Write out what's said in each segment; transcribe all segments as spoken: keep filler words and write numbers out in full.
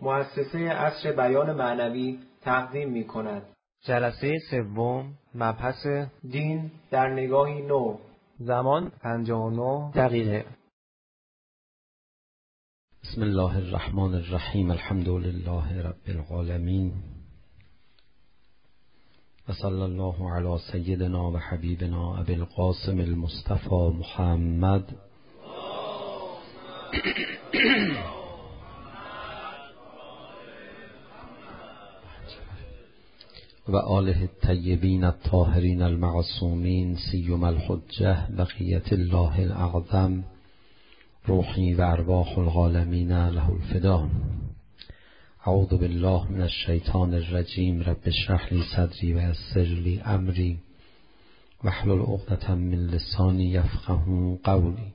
مؤسسه عصر بیان معنوی تقدیم می کند. جلسه سوم، مبحث دین در نگاهی نو. زمان پنجاه و نه دقیقه. بسم الله الرحمن الرحیم. الحمد لله رب العالمین و صلی الله علی سیدنا و حبیبنا ابی القاسم المصطفى محمد و آله الطیبین الطاهرین المعصومین سیما الحجة بقیة الله الاعظم روحی و ارواح العالمین له الفدا. اعوذ بالله من الشیطان الرجیم. رب اشرح لی صدری و یسر لی امری واحلل عقدة من لسانی یفقهوا قولی.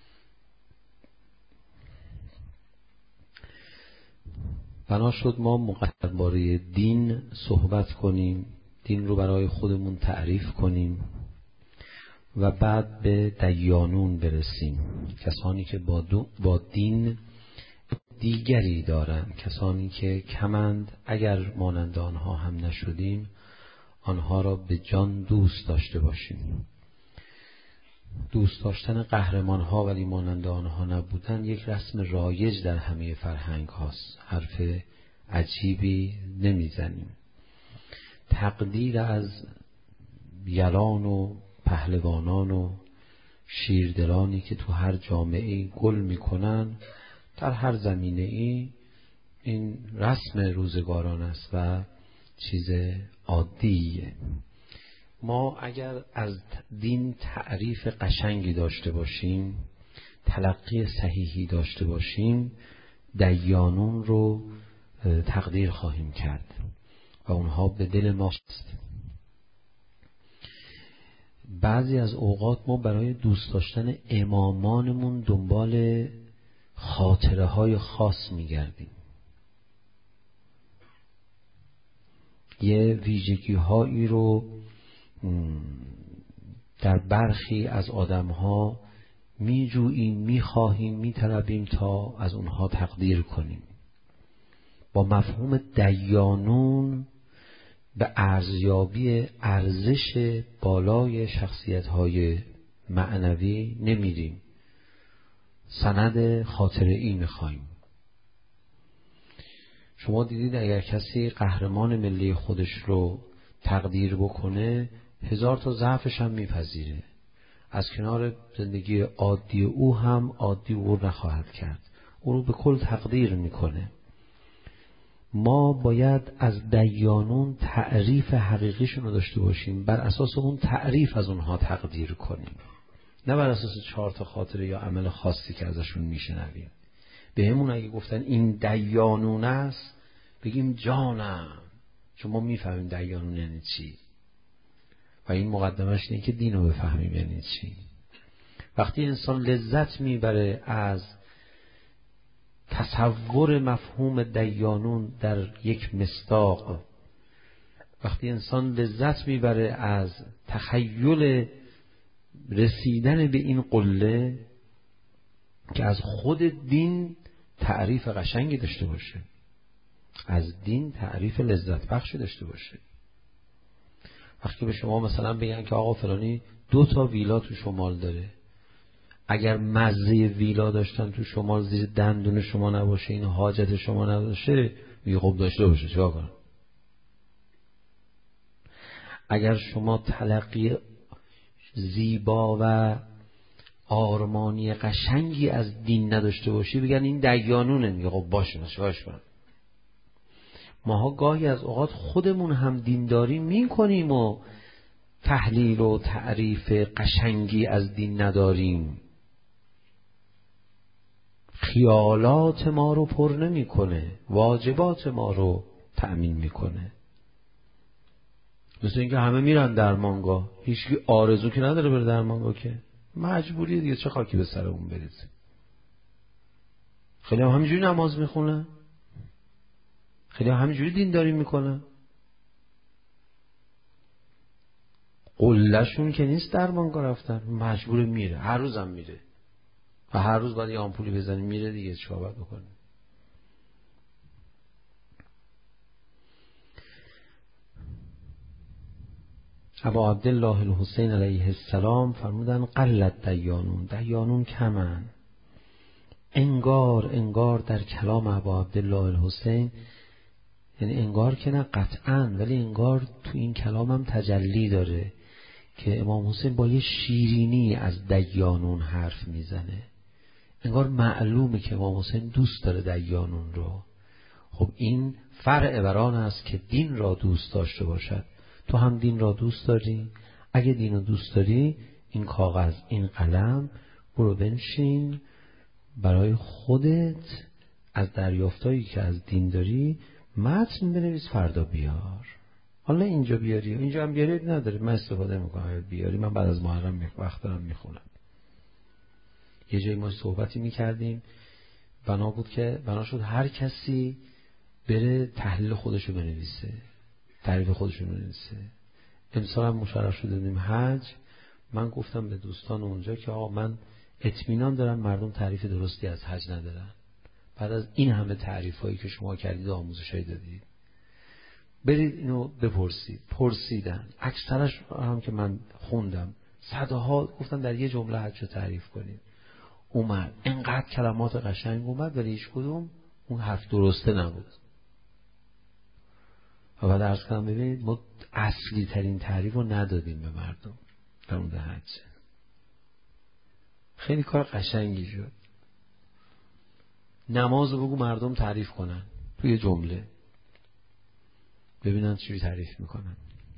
بنا شد ما مقدر باره دین صحبت کنیم، دین رو برای خودمون تعریف کنیم و بعد به دیانون برسیم، کسانی که با, دو با دین دیگری دارن، کسانی که کمند، اگر مانند آنها هم نشدیم آنها را به جان دوست داشته باشیم. دوست داشتن قهرمان ها ولی مانند آنها نبودن یک رسم رایج در همه فرهنگ هاست. حرف عجیبی نمیزنیم. تقدیر از یلان و پهلوانان و شیردلانی که تو هر جامعه گل میکنن در هر زمینه ای، این رسم روزگاران است و چیز عادیه. ما اگر از دین تعریف قشنگی داشته باشیم، تلقی صحیحی داشته باشیم، دیانون رو تقدیر خواهیم کرد و اونها به دل ما است. بعضی از اوقات ما برای دوست داشتن امامانمون دنبال خاطره های خاص میگردیم. یه ویژگی هایی رو در برخی از آدم ها می جوییم، می خواهیم، می طلبیم تا از اونها تقدیر کنیم. با مفهوم دیانون به ارزیابی ارزش بالای شخصیت های معنوی نمیریم. سند خاطره ای می خواهیم. شما دیدید اگر کسی قهرمان ملی خودش رو تقدیر بکنه، هزار تا ضعفش هم میپذیره. از کنار زندگی عادی او هم عادی او نخواهد کرد، او رو به کل تقدیر میکنه. ما باید از دیانون تعریف حقیقیشون رو داشته باشیم، بر اساس اون تعریف از اونها تقدیر کنیم، نه بر اساس چهار تا خاطره یا عمل خاصی که ازشون میشنویم. بهمون اگه گفتن این دیانون است بگیم جانم، چون ما میفهمیم دیانون یعنی چی و این مقدمش اینه که دین رو بفهمیم یعنی چی. وقتی انسان لذت میبره از تصور مفهوم دیانون در یک مصداق، وقتی انسان لذت میبره از تخیل رسیدن به این قله که از خود دین تعریف قشنگی داشته باشه، از دین تعریف لذت بخشی داشته باشه. وقتی به شما مثلا بگن که آقا فلانی دو تا ویلا تو شمال داره، اگر مزه ویلا داشتن تو شمال زیر دندون شما نباشه، این حاجت شما نباشه، میگه خب داشته باشه، چیکار کنم؟ اگر شما تلقی زیبا و آرمانی قشنگی از دین نداشته باشی، بگن این دیانونه، میگه خب باشه، باشه کنم. ماها گاهی از اوقات خودمون هم دینداری میکنیم و تحلیل و تعریف قشنگی از دین نداریم. خیالات ما رو پر نمیکنه، واجبات ما رو تأمین میکنه. مثل اینکه همه میرن درمانگاه، هیچکی آرزو که نداره بره درمانگاه، که مجبوریه دیگه، چه خاکی به سر اون بریزه. خیلی هم همینجوری نماز میخونن، خیلی هم همینجوری دینداری میکنن. قلهشون که نیست درمانگاه رفتن، مجبور میره، هر روزم میره و هر روز باید یه آمپولی بزنی میره دیگه، چیکار باید بکنه؟ ابا عبدالله الحسین علیه السلام فرمودن قلت دیانون، دیانون کمن. انگار انگار در کلام ابا عبدالله الحسین، یعنی انگار که نه قطعاً، ولی انگار تو این کلام هم تجلی داره که امام حسین با یه شیرینی از دیانون حرف میزنه. انگار معلومه که امام حسین دوست داره دیانون رو. خب این فرع بران است که دین را دوست داشته باشد. تو هم دین را دوست داری؟ اگه دین رو دوست داری، این کاغذ، این قلم، برو بنشین برای خودت از دریافتایی که از دین داری متن بنویس، فردا بیار. حالا اینجا بیاری، اینجا هم بیاری نداره، من استفاده میکنم. بیاری، من بعد از محرم وقت دارم میخونم. یه جایی ما صحبتی میکردیم، بنا بود که بنا شد هر کسی بره تحلیل خودشو بنویسه، تعریف خودشو بنویسه. امسال هم مشرف شده بودیم حج. من گفتم به دوستان اونجا که آقا من اطمینان دارم مردم تعریف درستی از حج ندارن. بعد از این همه تعریف هایی که شما کردید و آموزش هایی دادید، برید اینو بپرسید. پرسیدن اکثرش هم که من خوندم، صدها گفتن در یه جمله حج رو تعریف کنید. اومد اینقدر کلمات قشنگ اومد، ولی هیچ کدوم اون حرف درسته نبود. و بعد عرض کردم ببینید ما اصلی ترین تعریف رو ندادیم به مردم در اون حج. خیلی کار قشنگی شد. نماز رو بگو مردم تعریف کنن توی جمله، ببینن چی تعریف میکنن.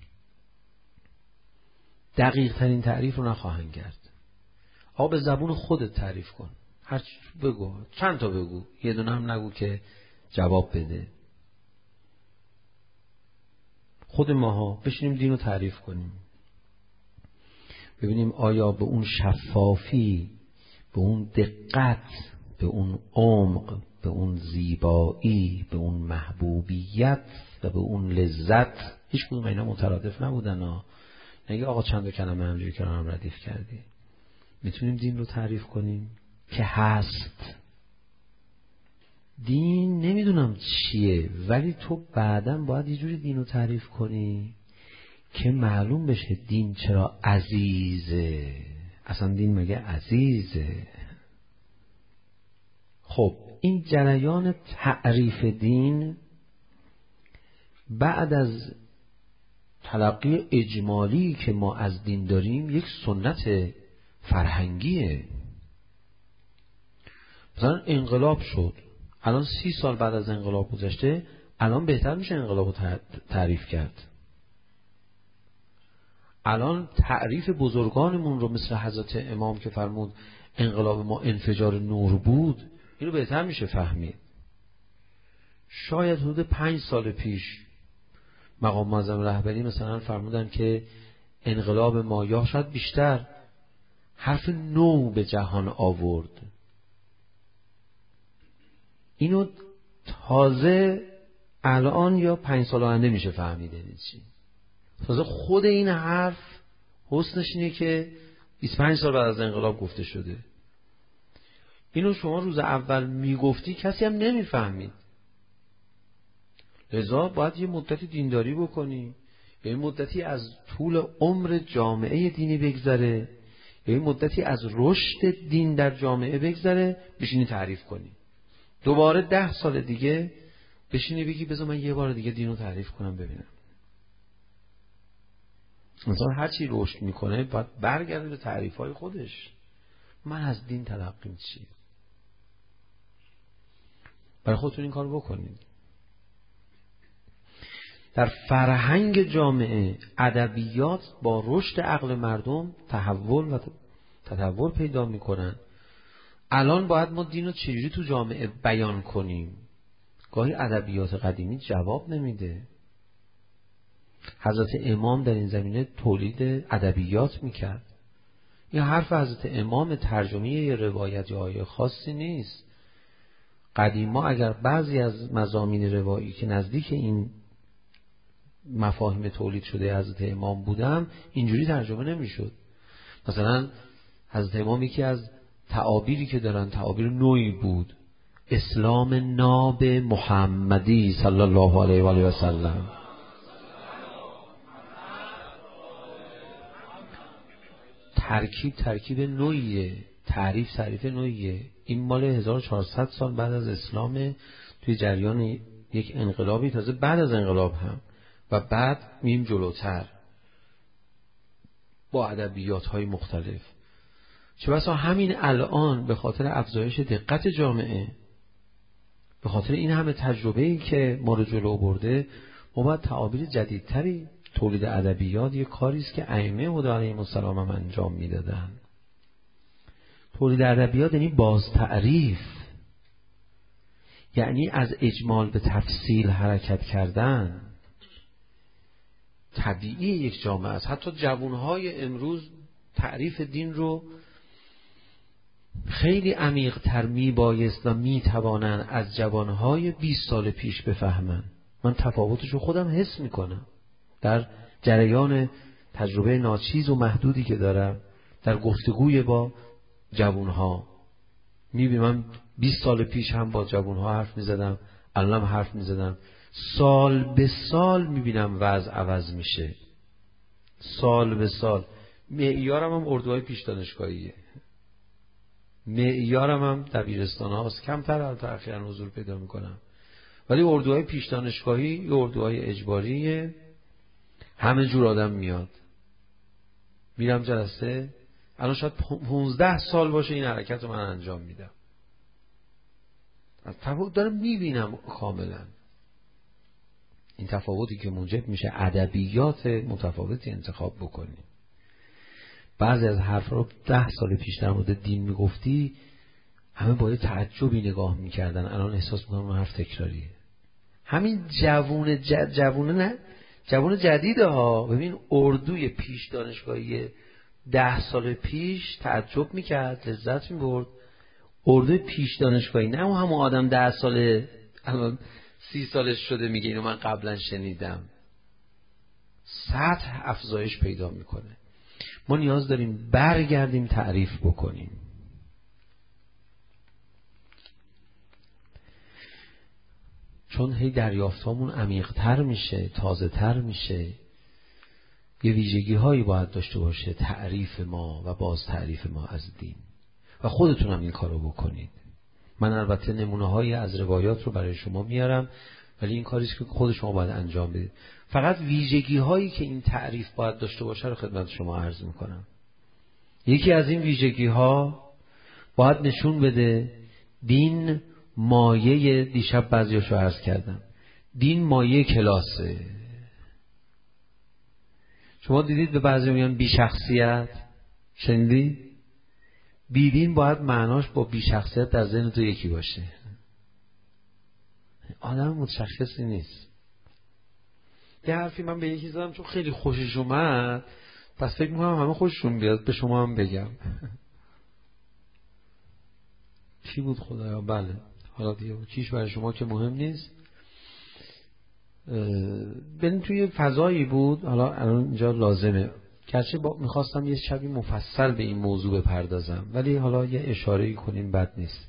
دقیق ترین تعریف رو نخواهند کرد. آقا به زبون خودت تعریف کن، هر چی بگو، چند تا بگو، یه دونه هم نگو که جواب بده. خود ماها بشینیم دین رو تعریف کنیم، ببینیم آیا به اون شفافی، به اون دقت، به اون عمق، به اون زیبایی، به اون محبوبیت و به اون لذت، هیچ کدوم اینا مترادف نبودن ها. نگه آقا چند تا کلمه همجوری که هم ردیف کردی. میتونیم دین رو تعریف کنیم که هست. دین نمیدونم چیه، ولی تو بعداً باید یه جوری دین رو تعریف کنی که معلوم بشه دین چرا عزیزه. اصلا دین مگه عزیزه؟ خب این جریان تعریف دین بعد از تلقی اجمالی که ما از دین داریم یک سنت فرهنگیه. مثلا انقلاب شد، الان سی سال بعد از انقلاب گذشته، الان بهتر میشه انقلاب رو تعریف کرد. الان تعریف بزرگانمون رو مثل حضرت امام که فرمود انقلاب ما انفجار نور بود، اینو بهتر میشه فهمید. شاید حدود پنج سال پیش مقام معظم رهبری مثلا فرمودن که انقلاب ما، یا شاید بیشتر، حرف نو به جهان آورد. اینو تازه الان یا پنج سال آینده میشه فهمیده چی. تازه خود این حرف حسنش اینه که بیست و پنج سال بعد از انقلاب گفته شده. اینو شما روز اول میگفتی کسی هم نمیفهمید. لذا باید یه مدتی دینداری بکنی، یا یه مدتی از طول عمر جامعه دینی بگذره، یا یه مدتی از رشد دین در جامعه بگذره، بشینی تعریف کنی. دوباره ده سال دیگه بشینی بگی بذار من یه بار دیگه دین رو تعریف کنم ببینم. انسان هر چی رشد میکنه باید برگرده به تعریفهای خودش. من از دین تلقیم چی؟ برای خودتون این کار بکنید. در فرهنگ جامعه ادبیات با رشد عقل مردم تحول و تطور پیدا میکنن. الان باید ما دین رو چجوری تو جامعه بیان کنیم؟ گاهی ادبیات قدیمی جواب نمیده. حضرت امام در این زمینه تولید ادبیات میکرد. این حرف حضرت امام ترجمه یه روایت یا آیه خاصی نیست. قدیما اگر بعضی از مضامین روایی که نزدیک این مفاهیم تولید شده حضرت امام بودم اینجوری ترجمه نمیشد. مثلا حضرت امام یکی از تعابیری که دارن تعابیر نوعی بود، اسلام ناب محمدی صلی الله علیه و آله و سلم. ترکیب ترکیب نوعیه، تعریف تعریف نوعیه. این مال هزار و چهارصد سال بعد از اسلام، توی جریان یک انقلابی، تازه بعد از انقلاب هم، و بعد میم جلوتر با ادبیات های مختلف. چه بسا همین الان به خاطر افزایش دقت جامعه، به خاطر این همه تجربه‌ای که ما رو جلو برده، ما باید تعابیر جدیدتری تولید ادبیات. یک کاری است که ائمه هدی علیهم السلام هم انجام میدادن. تولید ادبیات یعنی باز تعریف، یعنی از اجمال به تفصیل حرکت کردن. طبیعی یک جامعه است. حتی جوانهای امروز تعریف دین رو خیلی عمیق‌تر میبایست و میتوانند از جوانهای بیست سال پیش بفهمن. من تفاوتش رو خودم حس میکنم در جریان تجربه ناچیز و محدودی که دارم در گفتگوی با جوانها. میبینم من بیست سال پیش هم با جوانها حرف میزدم، الانم حرف میزدم. سال به سال میبینم وضع عوض میشه، سال به سال. معیارم هم اردوهای پیش دانشگاهیه، معیارم هم دبیرستان هاست. کمتر البته اخیراً حضور پیدا میکنم، ولی اردوهای پیش دانشگاهی یا اردوهای اجباریه. همه جور آدم میاد، میرم جلسه. الان شاید پونزده سال باشه این حرکت رو من انجام میدم. تفاوت دارم میبینم کاملا. این تفاوتی که موجب میشه ادبیات متفاوتی انتخاب بکنیم. بعضی از حرفا رو ده سال پیش در مورد دین میگفتی، همه با یه تعجبی نگاه میکردن. الان احساس میکنم اون حرف تکراریه. همین جوون ج... جوونه نه جوون جدیده ها. ببین اردوی پیش دانشگاهی ده سال پیش تعجب میکرد، لذت میبرد. اردوی پیش دانشگاهی نه اون همون آدم ده ساله الان سی سالش شده میگه اینو من قبلا شنیدم. سطح افزایش پیدا میکنه. ما نیاز داریم برگردیم تعریف بکنیم. چون هی دریافتامون عمیق‌تر میشه، تازه‌تر میشه. یه ویژگی هایی باید داشته باشه تعریف ما و باز تعریف ما از دین، و خودتون هم این کارو بکنید. من البته نمونه هایی از روایات رو برای شما میارم، ولی این کاریست که خود شما باید انجام بدید. فقط ویژگی هایی که این تعریف باید داشته باشه رو خدمت شما عرض میکنم. یکی از این ویژگی ها باید نشون بده دین مایه، دیشب بعضیاشو عرض کردم، دین مایه کلاسه. شما دیدید به بعضی میگن بی شخصیت، شنیدی؟ بی دین باید معناش با بی شخصیت در ذهن تو یکی باشه. آدم متشخصی نیست. یه حرفی من به یکی زدم چون خیلی خوشش اومد، پس فکر میکنم همه خوششون بیاد، به شما هم بگم. چی بود خدایا؟ بله حالا دیگه چیش برای شما که مهم نیست. بریم توی فضایی بود، حالا الان اینجا لازمه، گرچه میخواستم یه شبی مفصل به این موضوع بپردازم، ولی حالا یه اشاره‌ای کنیم بد نیست.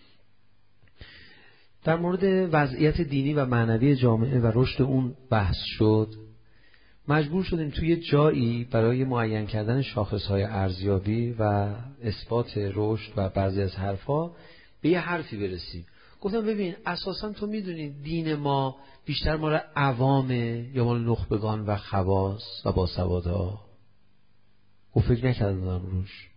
در مورد وضعیت دینی و معنوی جامعه و رشد اون بحث شد. مجبور شدیم توی جایی برای معین کردن شاخصهای ارزیابی و اثبات رشد و بعضی از حرفا به یه حرفی برسیم. گفتم ببین اساسا تو میدونی دین ما بیشتر مال عوامه یا مال نخبگان و خواص و باسوادها؟ گفت فکر نکردم روش.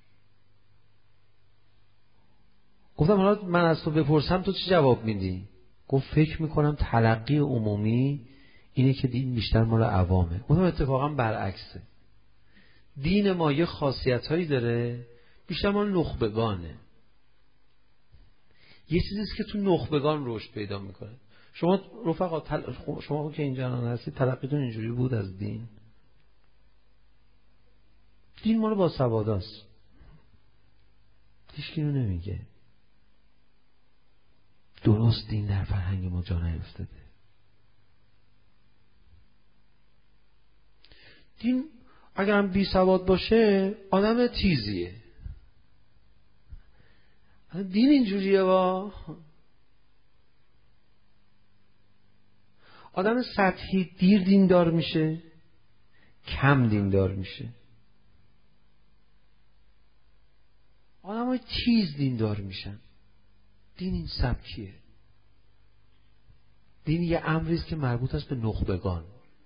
گفتم حالا من از تو بپرسم تو چی جواب میدی؟ گفت فکر میکنم تلقی عمومی اینه که دین بیشتر مال عوامه. گفتم اتفاقا برعکسه. دین ما یه خاصیتایی داره بیشتر مال نخبگانه. یه چیزیست که تو نخبگان رشد پیدا میکنه. شما رفقا تل... شما که اینجا هستید تلقیتون اینجوری بود از دین؟ دین مال باسواداست. هیچ کی رو نمیگه. درست دین در فرهنگ ما جا نیفتاده. دین اگر هم بی سواد باشه آدم تیزیه. دین اینجوریه با آدم سطحی دیر دیندار میشه، کم دیندار میشه. آدمای تیز دیندار میشن. دین این سبکیه. دین یه امری است که مربوط است به نخبگان.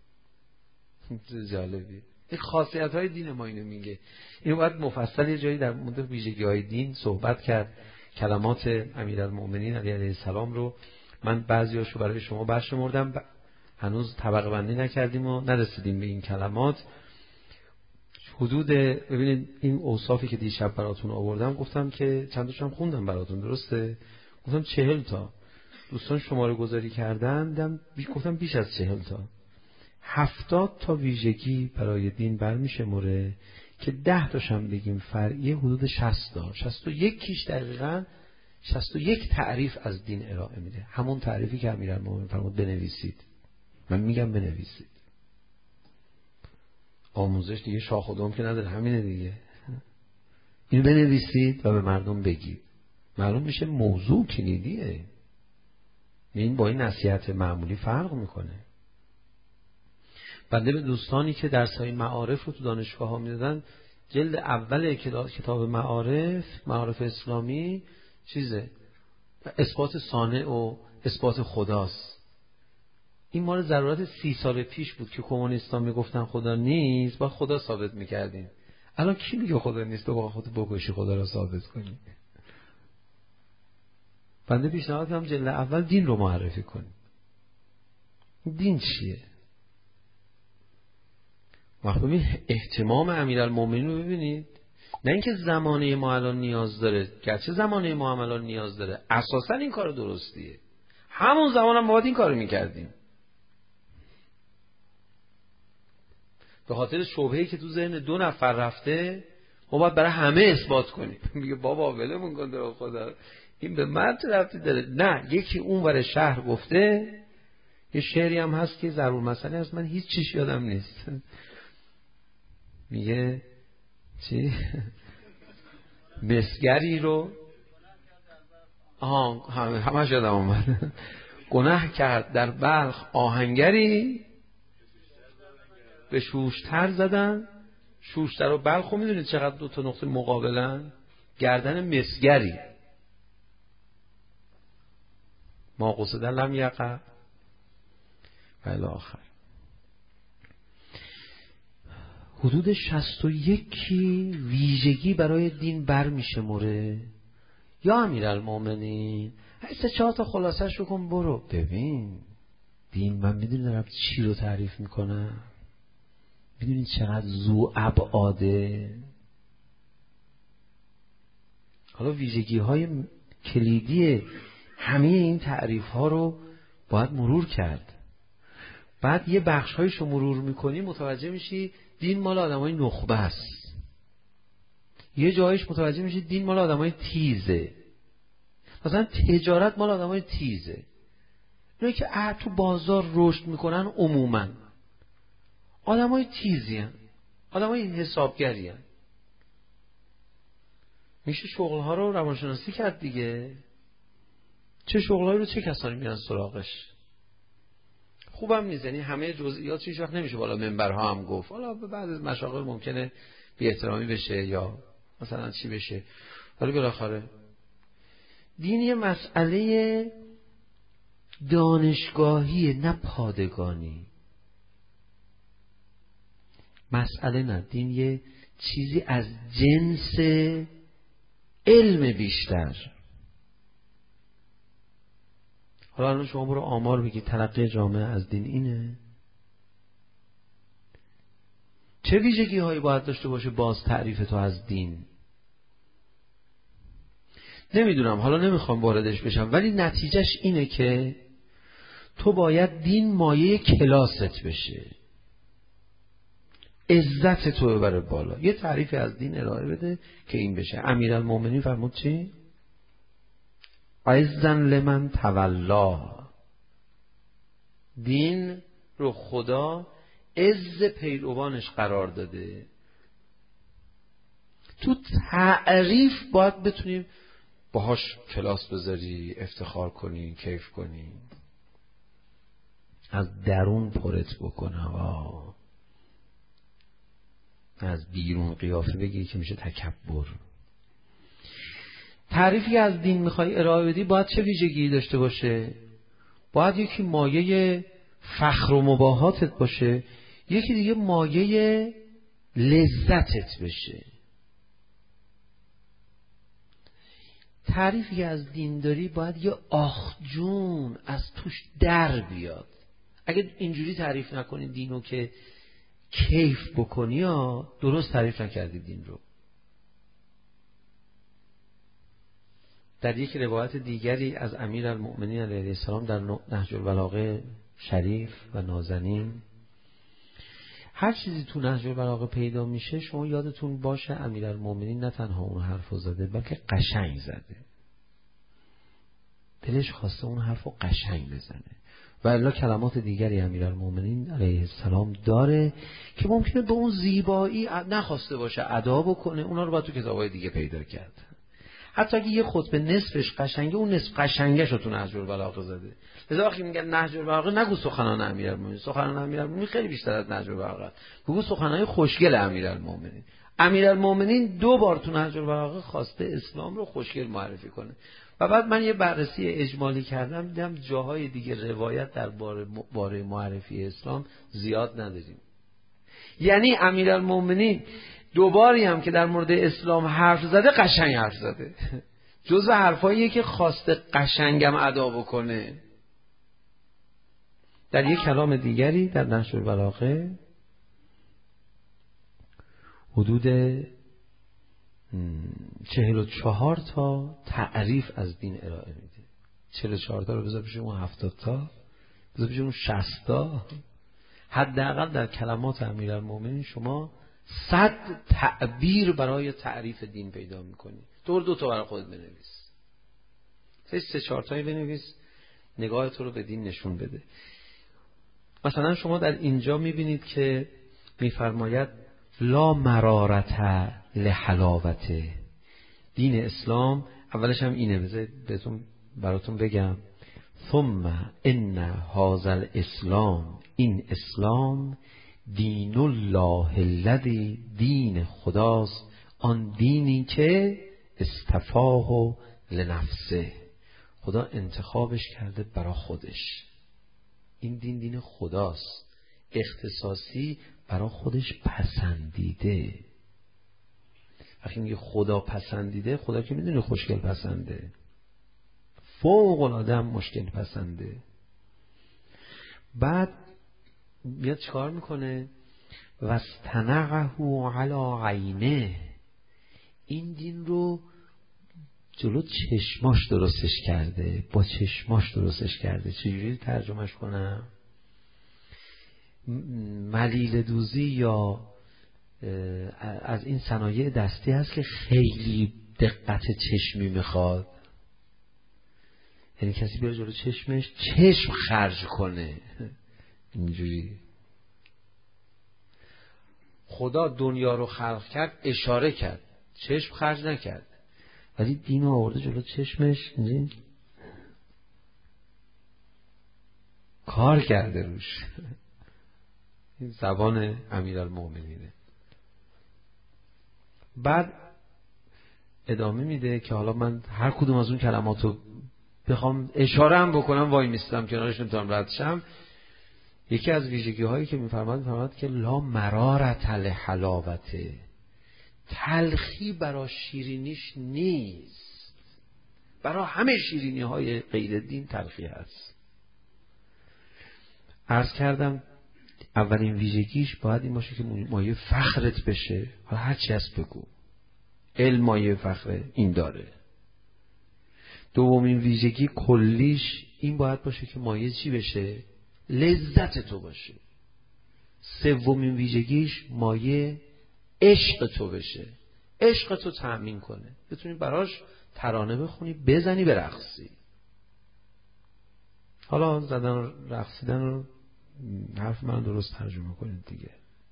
جالبیه. این خاصیت های دین ما اینو میگه. اینو باید مفصل یه جایی در مورد ویژگی های دین صحبت کرد. کلمات امیرالمؤمنین علیه السلام رو من بعضیاشو برای شما برشمردم، ب... هنوز طبقه بندی نکردیم و نرسیدیم به این کلمات. حدود ببینید این اوصافی که دیشب براتون آوردم، گفتم که چند تاشو هم خوندم براتون، درسته؟ گفتم چهل تا. دوستان شماره گذاری کردن، دیدم گفتم بیش از چهل تا. هفتاد تا ویژگی برای دین برمیشه موره که ده تاش هم بگیم فرعی، حدود شصت تا. شصت و یک کیش دقیقاً شصت و یک تعریف از دین ارائه میده. همون تعریفی که امیرالمومنین فرمود بنویسید. من میگم بنویسید. آموزش دیگه شاخ و دم که نداره، همینه دیگه. اینو بنویسید و به مردم بگید. معلوم میشه موضوع کلیدیه. این با این نصیحت معمولی فرق میکنه. بنده به دوستانی که درس‌های معارف رو تو دانشگاه ها میدادن، جلد اول کتاب معارف، معارف اسلامی، چیزه اثبات صانع و اثبات خداست. این مال ضرورت سی سال پیش بود که کمونیستان میگفتن خدا نیست، با خدا ثابت میکردیم. الان کی میگه خدا نیست؟ تو با خودت بکشی خدا رو ثابت کنی. بنده پیشنهاد میکنم جلد اول دین رو معرفی کنیم. دین چیه؟ وقتی اهتمام امیرالمومنین رو ببینید، نه اینکه زمانه ما الان نیاز داره، گرچه زمانه ما هم الان نیاز داره، اساسا این کار درستیه. همون زمان هم باید این کار میکردیم. به خاطر شبهه‌ای که تو ذهن دو نفر رفته، ما باید برای همه اثبات کنیم. میگه بابا ولمون کن در خدا، این به من ربطی داره. نه، یکی اون ور شهر گفته. یه شعری هم هست که ضرور مسئله هست، من هیچ چیش یادم نیست. میگه چی؟ مسگری رو آها همه همش یادم اومد. گناه کرد در بلخ آهنگری، به شوشتر زدن. شوشتر و بلخ رو میدونید چقدر دو تا نقطه مقابلن؟ گردن مسگری. ما قصد لم یقع و الی آخر. حدود شصت و یک ویژگی برای دین بر میشه موره. یا امیرالمومنین سه چهار تا خلاصش بکن برو. ببین دین، من میدونی دارم چی رو تعریف میکنم؟ میدونی چقدر ذو ابعاده؟ حالا ویژگی های کلیدی همه این تعریف ها رو باید مرور کرد. بعد یه بخش هایش رو مرور میکنی، متوجه میشی دین مال آدم های نخبه است. یه جایش متوجه میشی دین مال آدم های تیزه. مثلا تجارت مال آدم های تیزه. اینایی که تو بازار رشد میکنن عموما آدم های تیزی هن. آدم های حسابگری هن. میشه شغلها رو روانشناسی کرد دیگه. چه شغلهایی رو چه کسانی میرن سراغش؟ خوبم نیست، یعنی همه جزئیات هیچ وقت نمیشه بالا منبرها هم گفت. حالا به بعض از مشاغل ممکنه بی احترامی بشه یا مثلا چی بشه، ولی بالاخره دین یه مسئله دانشگاهی، نه پادگانی. مسئله نه، دین یه چیزی از جنس علم بیشتر. حالا الان شما برو آمار بگی تلقی جامعه از دین اینه. چه ویژگی هایی باید داشته باشه باز تعریف تو از دین؟ نمیدونم، حالا نمیخوام واردش بشم، ولی نتیجهش اینه که تو باید دین مایه کلاست بشه، عزت تو ببره بالا. یه تعریفی از دین ارائه بده که این بشه. امیرالمومنین فرمود چی؟ عزاً لمن تولا. دین رو خدا عز پیروانش قرار داده. تو تعریف باید بتونیم باهاش کلاس بذاری، افتخار کنی، کیف کنی، از درون پرت بکنه. آه. از بیرون قیافه بگی که میشه تکبر. تعریفی که از دین میخوای ارائه بدی باید چه ویژگی داشته باشه؟ باید یکی مایه فخر و مباهاتت باشه، یکی دیگه مایه لذتت بشه. تعریفی که از دین داری باید یه آخ جون از توش در بیاد. اگه اینجوری تعریف نکنی دینو که کیف بکنی یا درست تعریف نکردی دین رو. در یک روایت دیگری از امیرالمؤمنین علیه السلام در نهج البلاغه شریف و نازنین، هر چیزی تو نهج البلاغه پیدا میشه شما یادتون باشه امیرالمؤمنین نه تنها اون حرفو زده بلکه قشنگ زده، دلش خواسته اون حرفو قشنگ بزنه. و الا کلمات دیگری امیرالمؤمنین علیه السلام داره که ممکنه به اون زیبایی نخواسته باشه ادا بکنه، اونا رو باید تو کتابای دیگه پیدا کرد. حتی اگه یه خطبه نصفش قشنگه، اون نصف قشنگش رو تو نهج البلاغه زده. لذا وقتی میگن نهج البلاغه نگو سخنان امیرالمؤمنین، سخنان امیرالمؤمنین خیلی بیشتر از نهج البلاغه، بگو سخنان خوشگل امیرالمؤمنین. امیرالمؤمنین دو بار تو نهج البلاغه خواسته اسلام رو خوشگل معرفی کنه. و بعد من یه بررسی اجمالی کردم دیدم جاهای دیگه روایت در باره معرفی اسلام زیاد نداریم. یعنی امیرالمؤمنین دوباری هم که در مورد اسلام حرف زده قشنگ حرف زده، جزو حرفاییه که خواسته قشنگم ادا بکنه. در یک کلام دیگری در نهج البلاغه حدود چهل و چهار تا تعریف از دین ارائه میده. چهل و چهار تا رو بذار پیش اون هفتاد تا، بذار پیش اون شصت تا. حداقل در کلمات امیرالمؤمنین شما صد تعبیر برای تعریف دین پیدا میکنی. دور دو تا برای خود بنویس، سه سه چهار تایی بنویس، نگاه تو رو به دین نشون بده. مثلا شما در اینجا میبینید که میفرماید لا مرارت لحلاوته. دین اسلام اولش هم اینه، بذارید بهتون براتون بگم. ثم ان هذا الاسلام، این اسلام دین الله الذی، دین خداست، آن دینی که اصطفاه لنفسه، خدا انتخابش کرده برای خودش. این دین دین خداست، اختصاصی برای خودش پسندیده. وقتی میگه خدا پسندیده، خدا که میدونه خوشگل پسنده، فوق العاده مشکل پسنده. بعد میاد چکار میکنه؟ واصطنعه علی عینه، این دین رو جلو چشماش درستش کرده، با چشماش درستش کرده. چجوری ترجمهش کنم؟ ملیل دوزی یا از این صنایع دستی هست که خیلی دقت چشمی میخواد. یعنی کسی بیاره جلو چشمش چشم خرج کنه. اینجوری خدا دنیا رو خلق کرد، اشاره کرد، چشم خرج نکرد، ولی دین رو آورده جلو چشمش، کار کرده روش. این زبان امیرالمؤمنینه. بعد ادامه میده که حالا من هر کدوم از اون کلماتو بخوام اشاره هم بکنم وای میستم کنارش، نمیتونم رد شم. یکی از ویژگی هایی که میفرماد میفرماد که لا مرارت لحلاوته، تلخی برای شیرینیش نیست. برای همه شیرینی های غیر دین تلخی هست. عرض کردم اولین ویژگیش باید این باشه که مایه فخرت بشه. حالا هر چی هست بگو، علم مایه فخره، این داره. دومین ویژگی کلیش این باید باشه که مایه چی بشه؟ لذت تو باشه. سومین ویژگیش مایه عشق تو بشه، عشق تو تأمین کنه، بتونی براش ترانه بخونی، بزنی، برقصی. حالا زدن رقصیدن رو حرف من درست ترجمه کنید دیگه.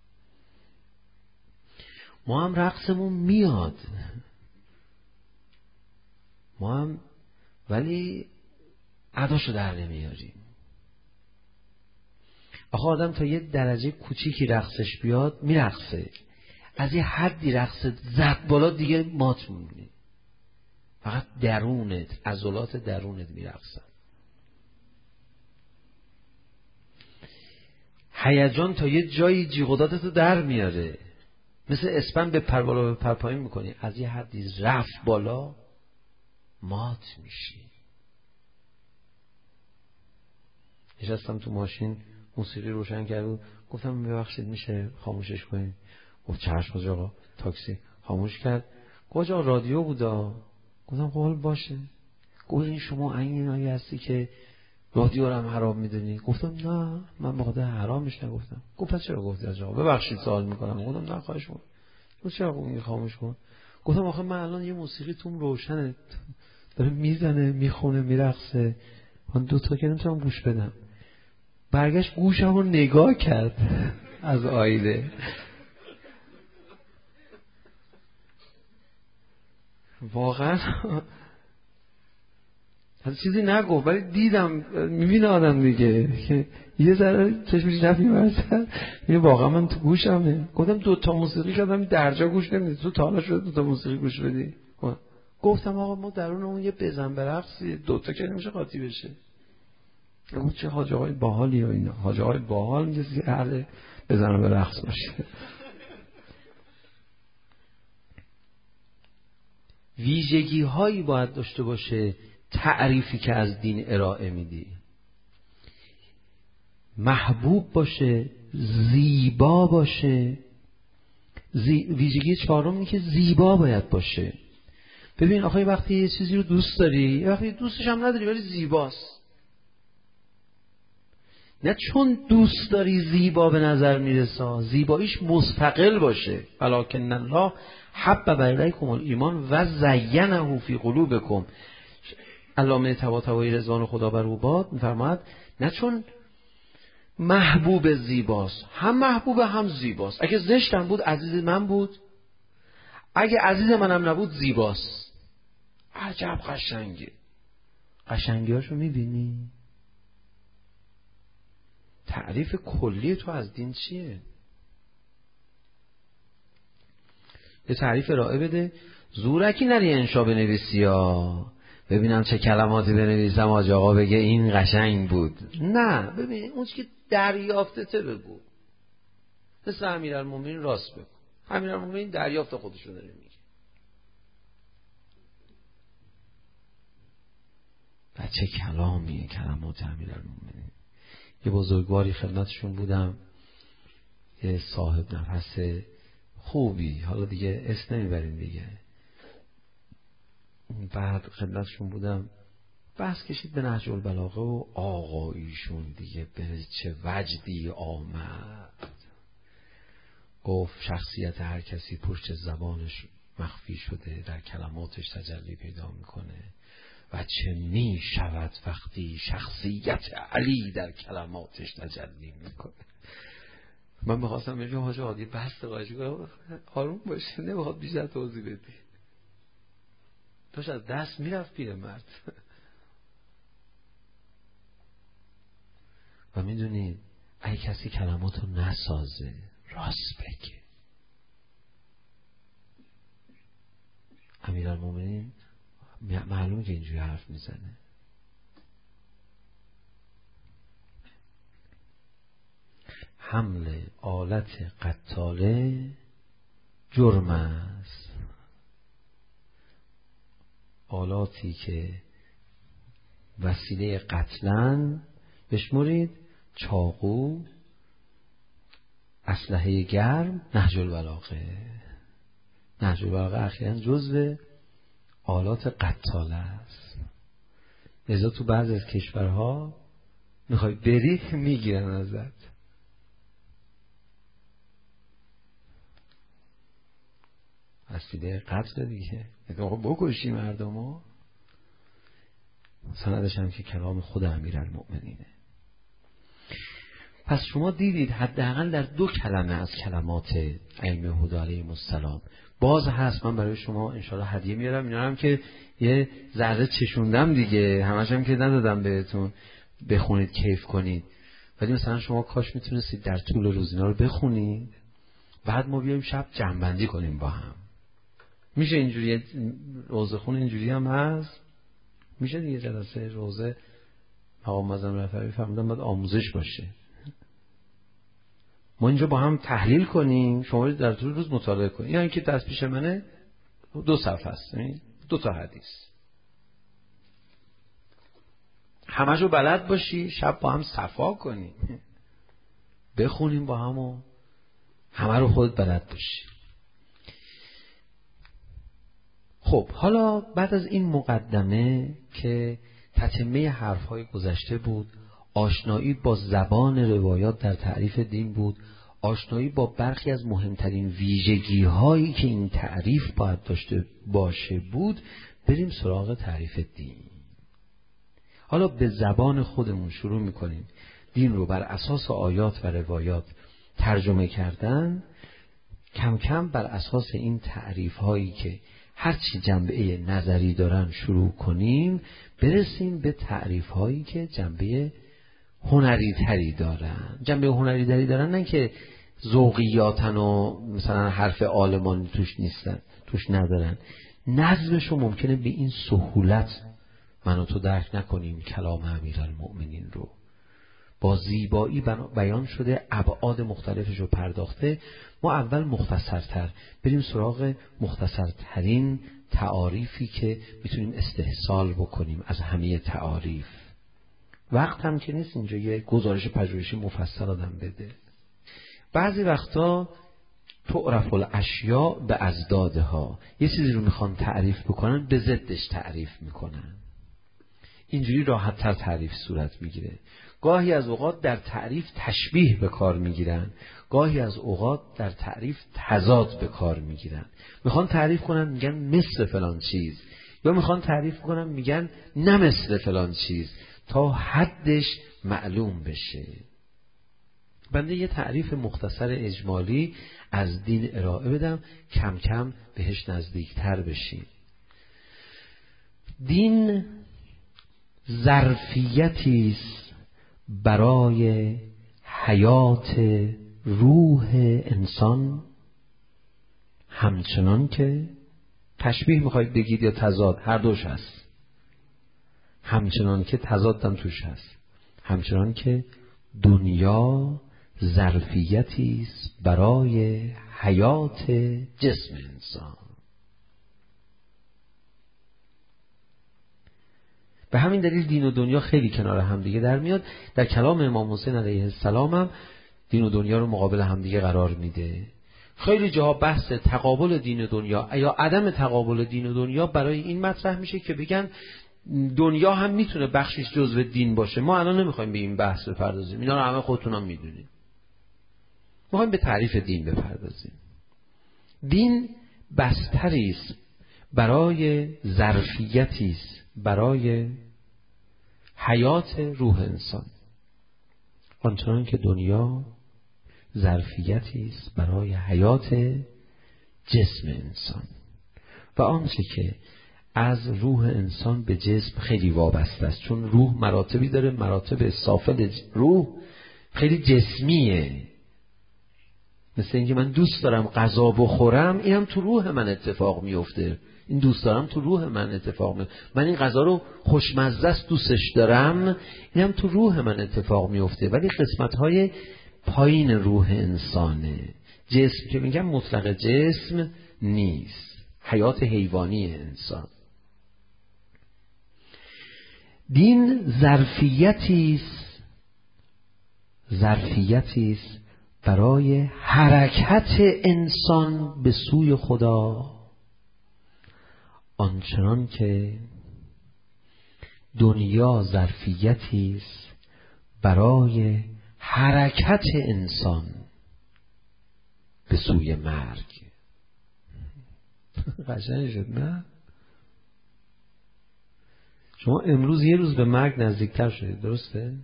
ما هم رقصمون میاد، ما هم، ولی اداشو در نمیاریم. آخه آدم تا یه درجه کوچیکی رقصش بیاد میرقصه، از یه حدی رقص زد بالا دیگه مات میمونی. فقط درونت، عضلات درونت میرقصن. هیجان تا یه جایی جیغدادتو در میاره، مثل اسپن به پر بالا به پر پایین میکنی، از یه حدی رفت بالا مات میشی. نشستم تو ماشین، موسیقی روشن کرد، گفتم ببخشید میشه خاموشش کنید؟ گفت چشم آقا. تاکسی خاموش کرد. گفت آقا رادیو بودا. گفتم قول باشه. گفت این شما این آیه هستی که رادیو رو هم حرام میدونی؟ گفتم نه من بخاطر حرامش نگفتم. گفت پس چرا گفتی از آقا؟ ببخشید سوال میکنم. گفتم نه خواهش میکنم. گفت چرا اون خاموش کن؟ گفتم آخه من الان یه موسیقی توم روشنه، داره میزنه میخونه میرقصه، من دو تا که نمیتونم گوش بدم. برگشت گوشم رو نگاه کرد از آیله. واقعا از چیزی نگفت، ولی دیدم میبینه آدم دیگه که یه ذره چشمش رفت می‌ورسد، میگه واقعا من تو گوشمه. گفتم دو تا موسیقی کردم درجا گوش نمیدی، تو تا حالا شده دو تا موسیقی گوش بدی؟ گفتم آقا ما درون اون یه بزن برقصی، دو تا که نمیشه قاطی بشه. گفت چه حاج آقای باحالی ها اینا، حاج آقای باحال میگه که اهل بزن برقص باشه. ویژگی هایی باید داشته باشه تعریفی که از دین ارائه میدی. محبوب باشه، زیبا باشه. زی... ویژگی چهارم اینه که زیبا باید باشه. ببین آخه وقتی یه چیزی رو دوست داری، وقتی دوستش هم نداری ولی زیباست، نه چون دوست داری زیبا به نظر میرسه، زیباییش مستقل باشه. ولکن الله حبب الیکم الایمان و زینه فی قلوبکم. علامه طباطبایی رضوان خدا بر او باد میفرماید نه چون محبوب زیباست، هم محبوب هم زیباست. اگه زشتم بود عزیز من بود، اگه عزیز منم نبود زیباست. عجب قشنگه. قشنگیاشو میبینی؟ تعریف کلی تو از دین چیه؟ یه تعریف ارائه بده. زورکی نری انشا بنویسی ها، ببینم چه کلماتی بنویسم آج آقا بگه این قشنگ بود. نه، ببین اون چی که دریافتته بگو. مثل امیرالمومنین راست بگو. امیرالمومنین دریافت خودشون داره میگه. بچه کلامیه کلمات امیرالمومنین. یه بزرگواری خدمتشون بودم، یه صاحب نفس خوبی، حالا دیگه اسم نمیبریم دیگه. بعد خدمتشون بودم، بحث کشید به نهج البلاغه و آقاییشون دیگه به چه وجدی آمد. گفت شخصیت هر کسی پشت زبانش مخفی شده، در کلماتش تجلی پیدا میکنه و چه می شود وقتی شخصیت علی در کلماتش تجلی میکنه. من میخواستم بگم حاج عادی بس قاعدی کنم آروم باشه، نمیخواد بیشتر توضیح بدی. توش از دست میرفت پیر مرد. و میدونید اگه کسی کلماتو نسازه راست بگه. امیرالمومنین معلومه که اینجوری حرف میزنه. حمل آلت قتاله جرم است. آلاتی که وسیله قتلن بشمرید: چاقو، اسلحه گرم، نهج البلاغه. نهج البلاغه اخیراً جزو آلات قتاله است. لذا تو بعضی از کشورها میخوای بری میگیرن ازت. وسیله قتل دیگه، میگه بکشی مردمو. سندش هم که کلام خود امیرالمؤمنینه. پس شما دیدید حداقل در دو کلمه از کلمات ائمه هدی علیهم السلام باز هست. من برای شما انشالله هدیه میارم، اینا هم که یه ذره چشوندم دیگه، همش هم که ندادم بهتون بخونید کیف کنید، ولی مثلا شما کاش میتونستید در طول روز اینا رو بخونید، بعد ما بیایم شب جمع بندی کنیم با هم. میشه اینجوری روزه خون اینجوری هم هست؟ میشه دیگه جلسه روزه مقام معظم رفعی فهمیدن باید آموزش باشه. ما اینجا با هم تحلیل کنیم، شما در طول روز مطالعه کنید. یعنی که دست پیش منه دو صفحه است، دو تا حدیث، همشو بلد باشی، شب با هم صفا کنیم، بخونیم با هم و همه رو خود بلد باشی. خب حالا بعد از این مقدمه که تتمه حرفهای گذشته بود، آشنایی با زبان روایات در تعریف دین بود، آشنایی با برخی از مهمترین ویژگی هایی که این تعریف باید داشته باشه بود، بریم سراغ تعریف دین. حالا به زبان خودمون شروع میکنیم دین رو بر اساس آیات و روایات ترجمه کردن، کم کم بر اساس این تعریف هایی که هرچی جنبه نظری دارن شروع کنیم، برسیم به تعریف هایی که جنبه هنری تری دارن. جنبه هنری تری دارن نه که ذوقیاتن و مثلا حرف عالمانی توش نیستن، توش ندارن. نظمشو ممکنه به این سهولت من و تو درک نکنیم. کلام امیرالمؤمنین رو با زیبایی بیان شده، ابعاد مختلفش رو پرداخته. ما اول مختصرتر بریم سراغ مختصرترین تعاریفی که میتونیم استحصال بکنیم از همه تعاریف. وقت هم که نیست اینجا یه گزارش پژوهشی مفصل آدم بده. بعضی وقتا تعرف الاشیاء به ازدادها، یه چیزی رو میخوان تعریف بکنن به ضدش تعریف میکنن. اینجوری راحت تر تعریف صورت میگیره. گاهی از اوقات در تعریف تشبیه به کار میگیرن، گاهی از اوقات در تعریف تضاد به کار میگیرن. میخوان تعریف کنن میگن مثل فلان چیز، یا میخوان تعریف کنن میگن نه مثل فلان چیز، تا حدش معلوم بشه. بنده یه تعریف مختصر اجمالی از دین ارائه بدم، کم کم بهش نزدیکتر بشیم. دین ظرفیتی است برای حیات روح انسان، همچنان که تشبیه میخواید بگید یا تضاد، هر دوش هست. همچنان که تضاد هم توش هست. همچنان که دنیا ظرفیتی است برای حیات جسم انسان. به همین دلیل دین و دنیا خیلی کنار هم دیگه در میاد. در کلام امام حسین علیه السلام هم دین و دنیا رو مقابل هم دیگه قرار میده. خیلی جاها بحث تقابل دین و دنیا یا عدم تقابل دین و دنیا برای این مطرح میشه که بگن دنیا هم میتونه بخشش جزو دین باشه. ما الان نمیخوایم به این بحث بپردازیم، اینا رو همه خودتون هم میدونید. میخوایم به تعریف دین بپردازیم. دین بستری است برای ظرفیتی است برای حیات روح انسان، آنچنان که دنیا ظرفیتی است برای حیات جسم انسان. و آنچه که از روح انسان به جسم خیلی وابسته است، چون روح مراتبی داره. مراتب سافل روح خیلی جسمیه. مثل اینکه من دوست دارم غذا بخورم، اینم تو روح من اتفاق میفته. این دوست دارم تو روح من اتفاق میفته. من این غذا رو خوشمزه است دوستش دارم، اینم تو روح من اتفاق میفته. ولی قسمت‌های پایین روح انسانه. جسم که میگم مطلق جسم نیست، حیات حیوانی انسان. دین ظرفیتی است ظرفیتی است برای حرکت انسان به سوی خدا، آنچنان که دنیا ظرفیتی است برای حرکت انسان به سوی مرگ. قشنگ شد نه؟ شما امروز یه روز به مرگ نزدیکتر شدید، درسته؟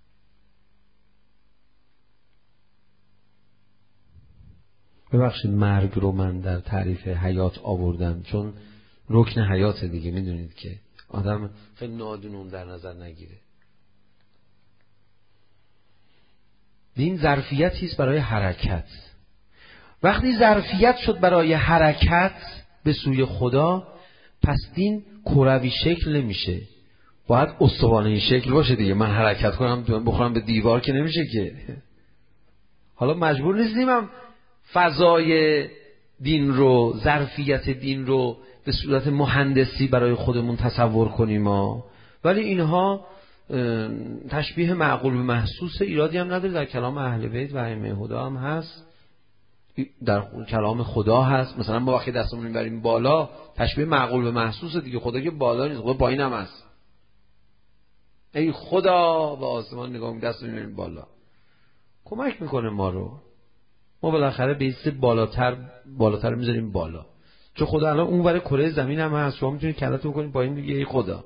ببخشید مرگ رو من در تعریف حیات آوردم، چون رکن حیات دیگه میدونید که آدم خیلی نادونون در نظر نگیره. دین ظرفیتی است برای حرکت. وقتی ظرفیت شد برای حرکت به سوی خدا، پس دین کروی شکل نمیشه، باید استوانه شکل باشه دیگه. من حرکت کنم بخورم به دیوار که نمیشه که. حالا مجبور نیستیم هم فضای دین رو، ظرفیت دین رو به صورت مهندسی برای خودمون تصور کنیم ها. ولی اینها تشبیه معقول به محسوس، ایرادی هم نداره، در کلام اهل بیت و ائمه هدی هم هست، در کلام خدا هست. مثلا ما وقتی دستمون میبریم بالا، تشبیه معقول به محسوس دیگه. خدا که بالا نیست، خدا پایین هم هست. ای خدا به آسمان نگاه می‌کنیم، دست میبریم بالا، کمک میکنه ما رو. ما بالاخره به ایست بالاتر بالاتر میذاریم بالا، چون خدا الان اون ور کره زمین هم هست. شما میتونید کلتون بکنید پایین، میگه ای خدا.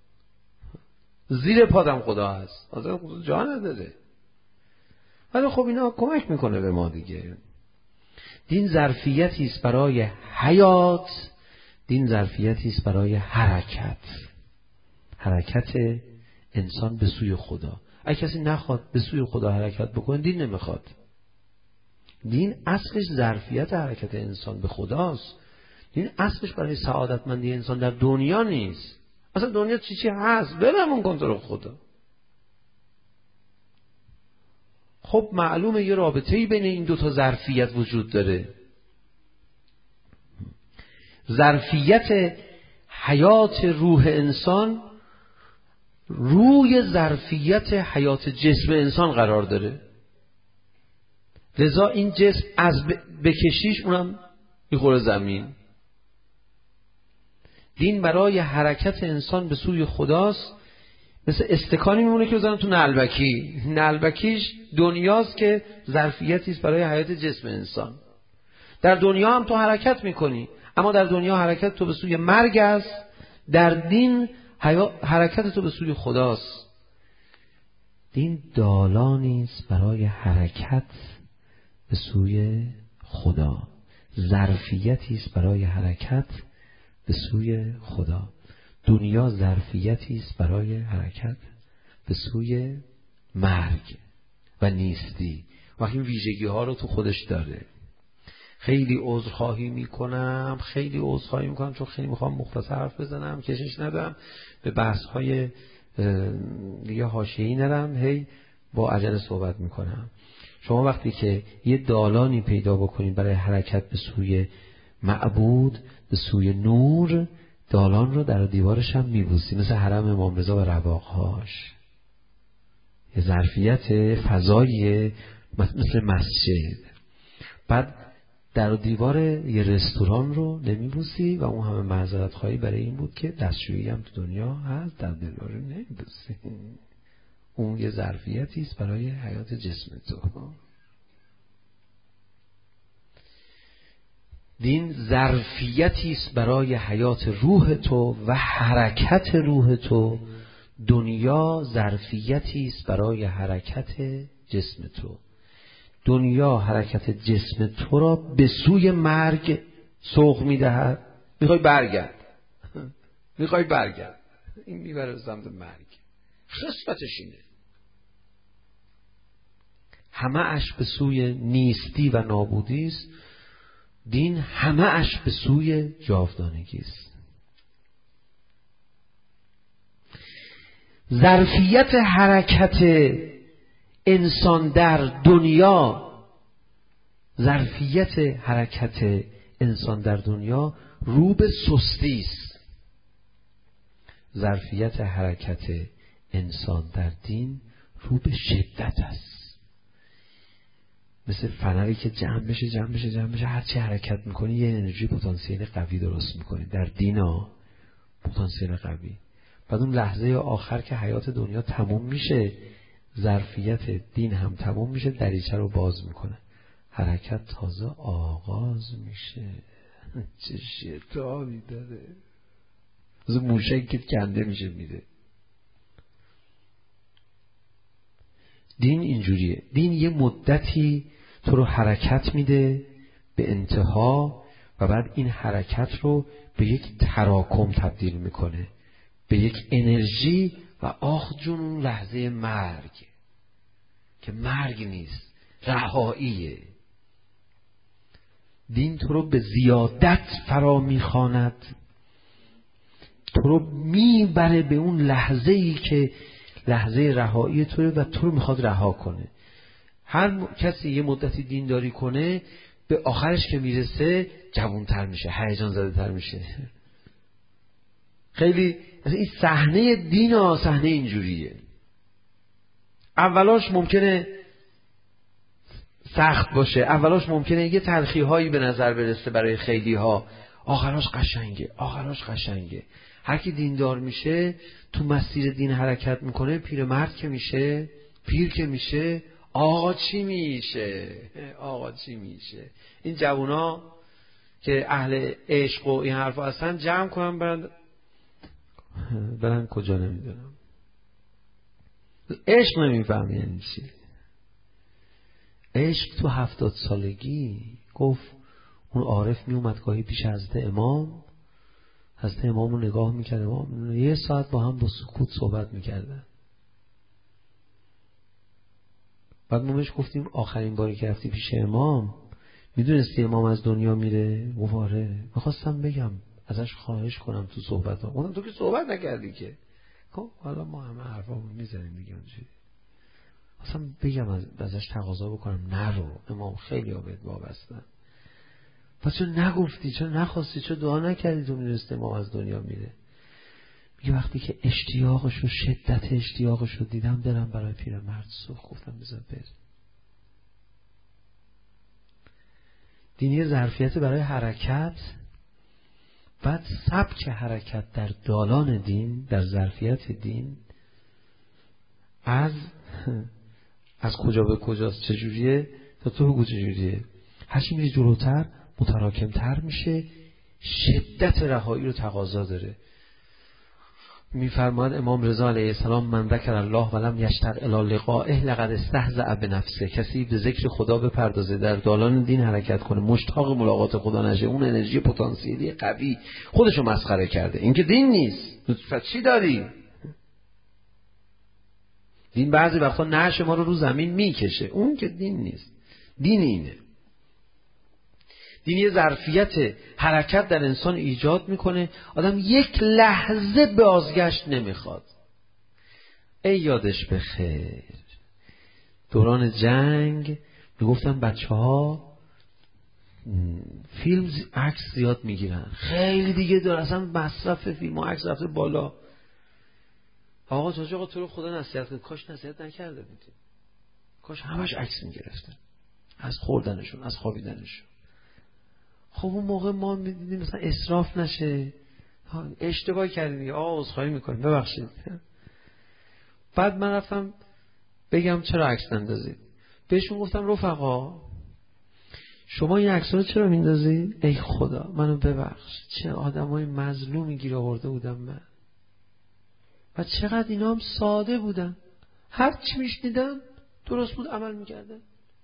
زیر پادم خدا هست، اصلا خدا جا نداره. ولی خب اینا کمک میکنه به ما دیگه. دین ظرفیتی است برای حیات، دین ظرفیتی است برای حرکت، حرکت انسان به سوی خدا. اگه کسی نخواد به سوی خدا حرکت بکنه، دین نمیخواد. دین اصلش ظرفیت حرکت انسان به خداست. دین اصلش برای سعادتمندی انسان در دنیا نیست. اصلا دنیا چی چی هست ببرمون کنترل خدا. خب معلومه یه رابطه‌ای بین این دوتا ظرفیت وجود داره. ظرفیت حیات روح انسان روی ظرفیت حیات جسم انسان قرار داره. لذا این جسم از بکشیش اونم میخوره زمین. دین برای حرکت انسان به سوی خداست. مثل استکانی میمونه که بزنن تو نعلبکی. نعلبکیش دنیاست که ظرفیتی است برای حیات جسم انسان. در دنیا هم تو حرکت میکنی، اما در دنیا حرکت تو به سوی مرگ است. در دین حرکت تو به سوی خداست. دین دالانی است برای حرکت به سوی خدا، ظرفیتی است برای حرکت به سوی خدا. دنیا ظرفیتی است برای حرکت به سوی مرگ و نیستی. و این ویژگی ها رو تو خودش داره. خیلی عذرخواهی میکنم خیلی عذرخواهی میکنم چون خیلی میخوام مختصر حرف بزنم، کشش ندم، به بحث های دیگه حاشیه‌ای نرم، هی با عجله صحبت میکنم. شما وقتی که یه دالانی پیدا بکنید برای حرکت به سوی معبود، به سوی نور، دالان رو در دیوارش هم میبوسی، مثل حرم امام رضا و رواقهاش. یه ظرفیت فضایی مثل مسجد. بعد در دیوار یه رستوران رو نمیبوسی و اون همه معذرت خواهی برای این بود که دستشویی هم تو دنیا هست، در دیوار رو نمیبوسی. اون یه ظرفیتی است برای حیات جسم تو. دین ظرفیتی است برای حیات روح تو و حرکت روح تو. دنیا ظرفیتی است برای حرکت جسم تو. دنیا حرکت جسم تو را به سوی مرگ سوق میدهد. میخوای برگرد، میخوای برگرد، این میبره سمت مرگ. خصلتش اینه. همه اش به سوی نیستی و نابودی است. دین همه اش به سوی جاودانگی است. ظرفیت حرکت انسان در دنیا، ظرفیت حرکت انسان در دنیا رو به سستی است. ظرفیت حرکت انسان در دین رو به شدت است. مثل فنری که جمع بشه جمع بشه جمع بشه، هرچی حرکت میکنی یه انرژی پتانسیل قوی درست میکنی. در دین ها پتانسیل قوی. بعد اون لحظه آخر که حیات دنیا تموم میشه، ظرفیت دین هم تموم میشه، دریچه رو باز میکنه، حرکت تازه آغاز میشه. چه شیطانی داره، از موشک که کنده میشه میره. دین اینجوریه. دین یه مدتی تو رو حرکت میده به انتها و بعد این حرکت رو به یک تراکم تبدیل میکنه، به یک انرژی و آخ جون اون لحظه مرگ که مرگ نیست، رهاییه. دین تو رو به زیادت فرا میخواند، تو رو میبره به اون لحظه‌ای که لحظه رهایی توه و تو رو میخواد رها کنه. هر م... کسی یه مدتی دینداری کنه به آخرش که میرسه جوان‌تر میشه، هیجان زده تر میشه. خیلی این صحنه دین ها صحنه اینجوریه. اولاش ممکنه سخت باشه، اولاش ممکنه یه تلخی هایی به نظر برسه برای خیلی ها، آخراش قشنگه، آخراش قشنگه. هر کی دیندار میشه تو مسیر دین حرکت میکنه، پیرمرد که میشه، پیر که میشه، آقا چی میشه؟ آقا چی میشه؟ این جوونا که اهل عشق و این حرفا هستن جمع کنن برن برن کجا نمیدونم. عشق نمیفهمی یعنی چی. عشق تو هفتاد سالگی گفت اون عارف می اومد گاهی پیش حضرت امام، حضرت امام رو نگاه میکرد، امام یه ساعت با هم با سکوت صحبت میکردن. بعد ما بهش گفتیم آخرین باری که رفتی پیش امام میدونستی امام از دنیا میره؟ مواره. میخواستم بگم ازش خواهش کنم تو صحبت ها. اونم تو که صحبت نکردی که. خب حالا ما همه حرفامون میزنیم دیگه اونجوری. اصلا بگم از ازش تقاضا بکنم نرو، امام خیلی عابد وابستن. پس چرا نگفتی؟ چرا نخواستی؟ چرا دعا نکردی تو میدونستی امام از دنیا میره؟ میگه وقتی که اشتیاقش و شدت اشتیاقش رو دیدم دلم برای پیرمرد سوخت، گفتم بذار بره. دینی ظرفیت برای حرکت، بعد سبک حرکت در دالان دین، در ظرفیت دین از از کجا به کجاست، چجوریه تا تو بگو چجوریه. هرچی میری جلوتر متراکمتر میشه، شدت رهایی رو تقاضا داره. میفرماید امام رضا علیه السلام من ذکر الله ولم یشتاق الی لقائه لقد استهزأ بنفسه. کسی به ذکر خدا بپردازه، در دالان دین حرکت کنه، مشتاق ملاقات خدا نشه، اون انرژی پتانسیلی قوی خودشو مسخره کرده. این که دین نیست. پس چی داری؟ دین بعضی وقتا نعش ما رو رو زمین میکشه، اون که دین نیست. دین اینه. دین یه ظرفیت حرکت در انسان ایجاد میکنه، آدم یک لحظه بازگشت نمیخواد. ای یادش بخیر دوران جنگ میگفتن بچه ها فیلم عکس زیاد میگیرن، خیلی دیگه داره اصلا مصرف فیلم و عکس رفته بالا. آقا جاج آقا تو رو خدا نصیحت کن. کاش نصیحت نکرده بودیم، کاش همش عکس میگرفتن از خوردنشون، از خوابیدنشون. خب اون موقع ما میدیدیم مثلا اسراف نشه، اشتباه کردیم آقا عذرخواهی میکنیم ببخشید. بعد من رفتم بگم چرا عکس نندازید. بهشون گفتم رفقا شما این عکس رو چرا میندازید؟ ای خدا منو ببخش، چه آدمای مظلومی گیر آورده بودم من. و چقدر اینا هم ساده بودن، هر چی میشنیدن درست بود عمل میکردن.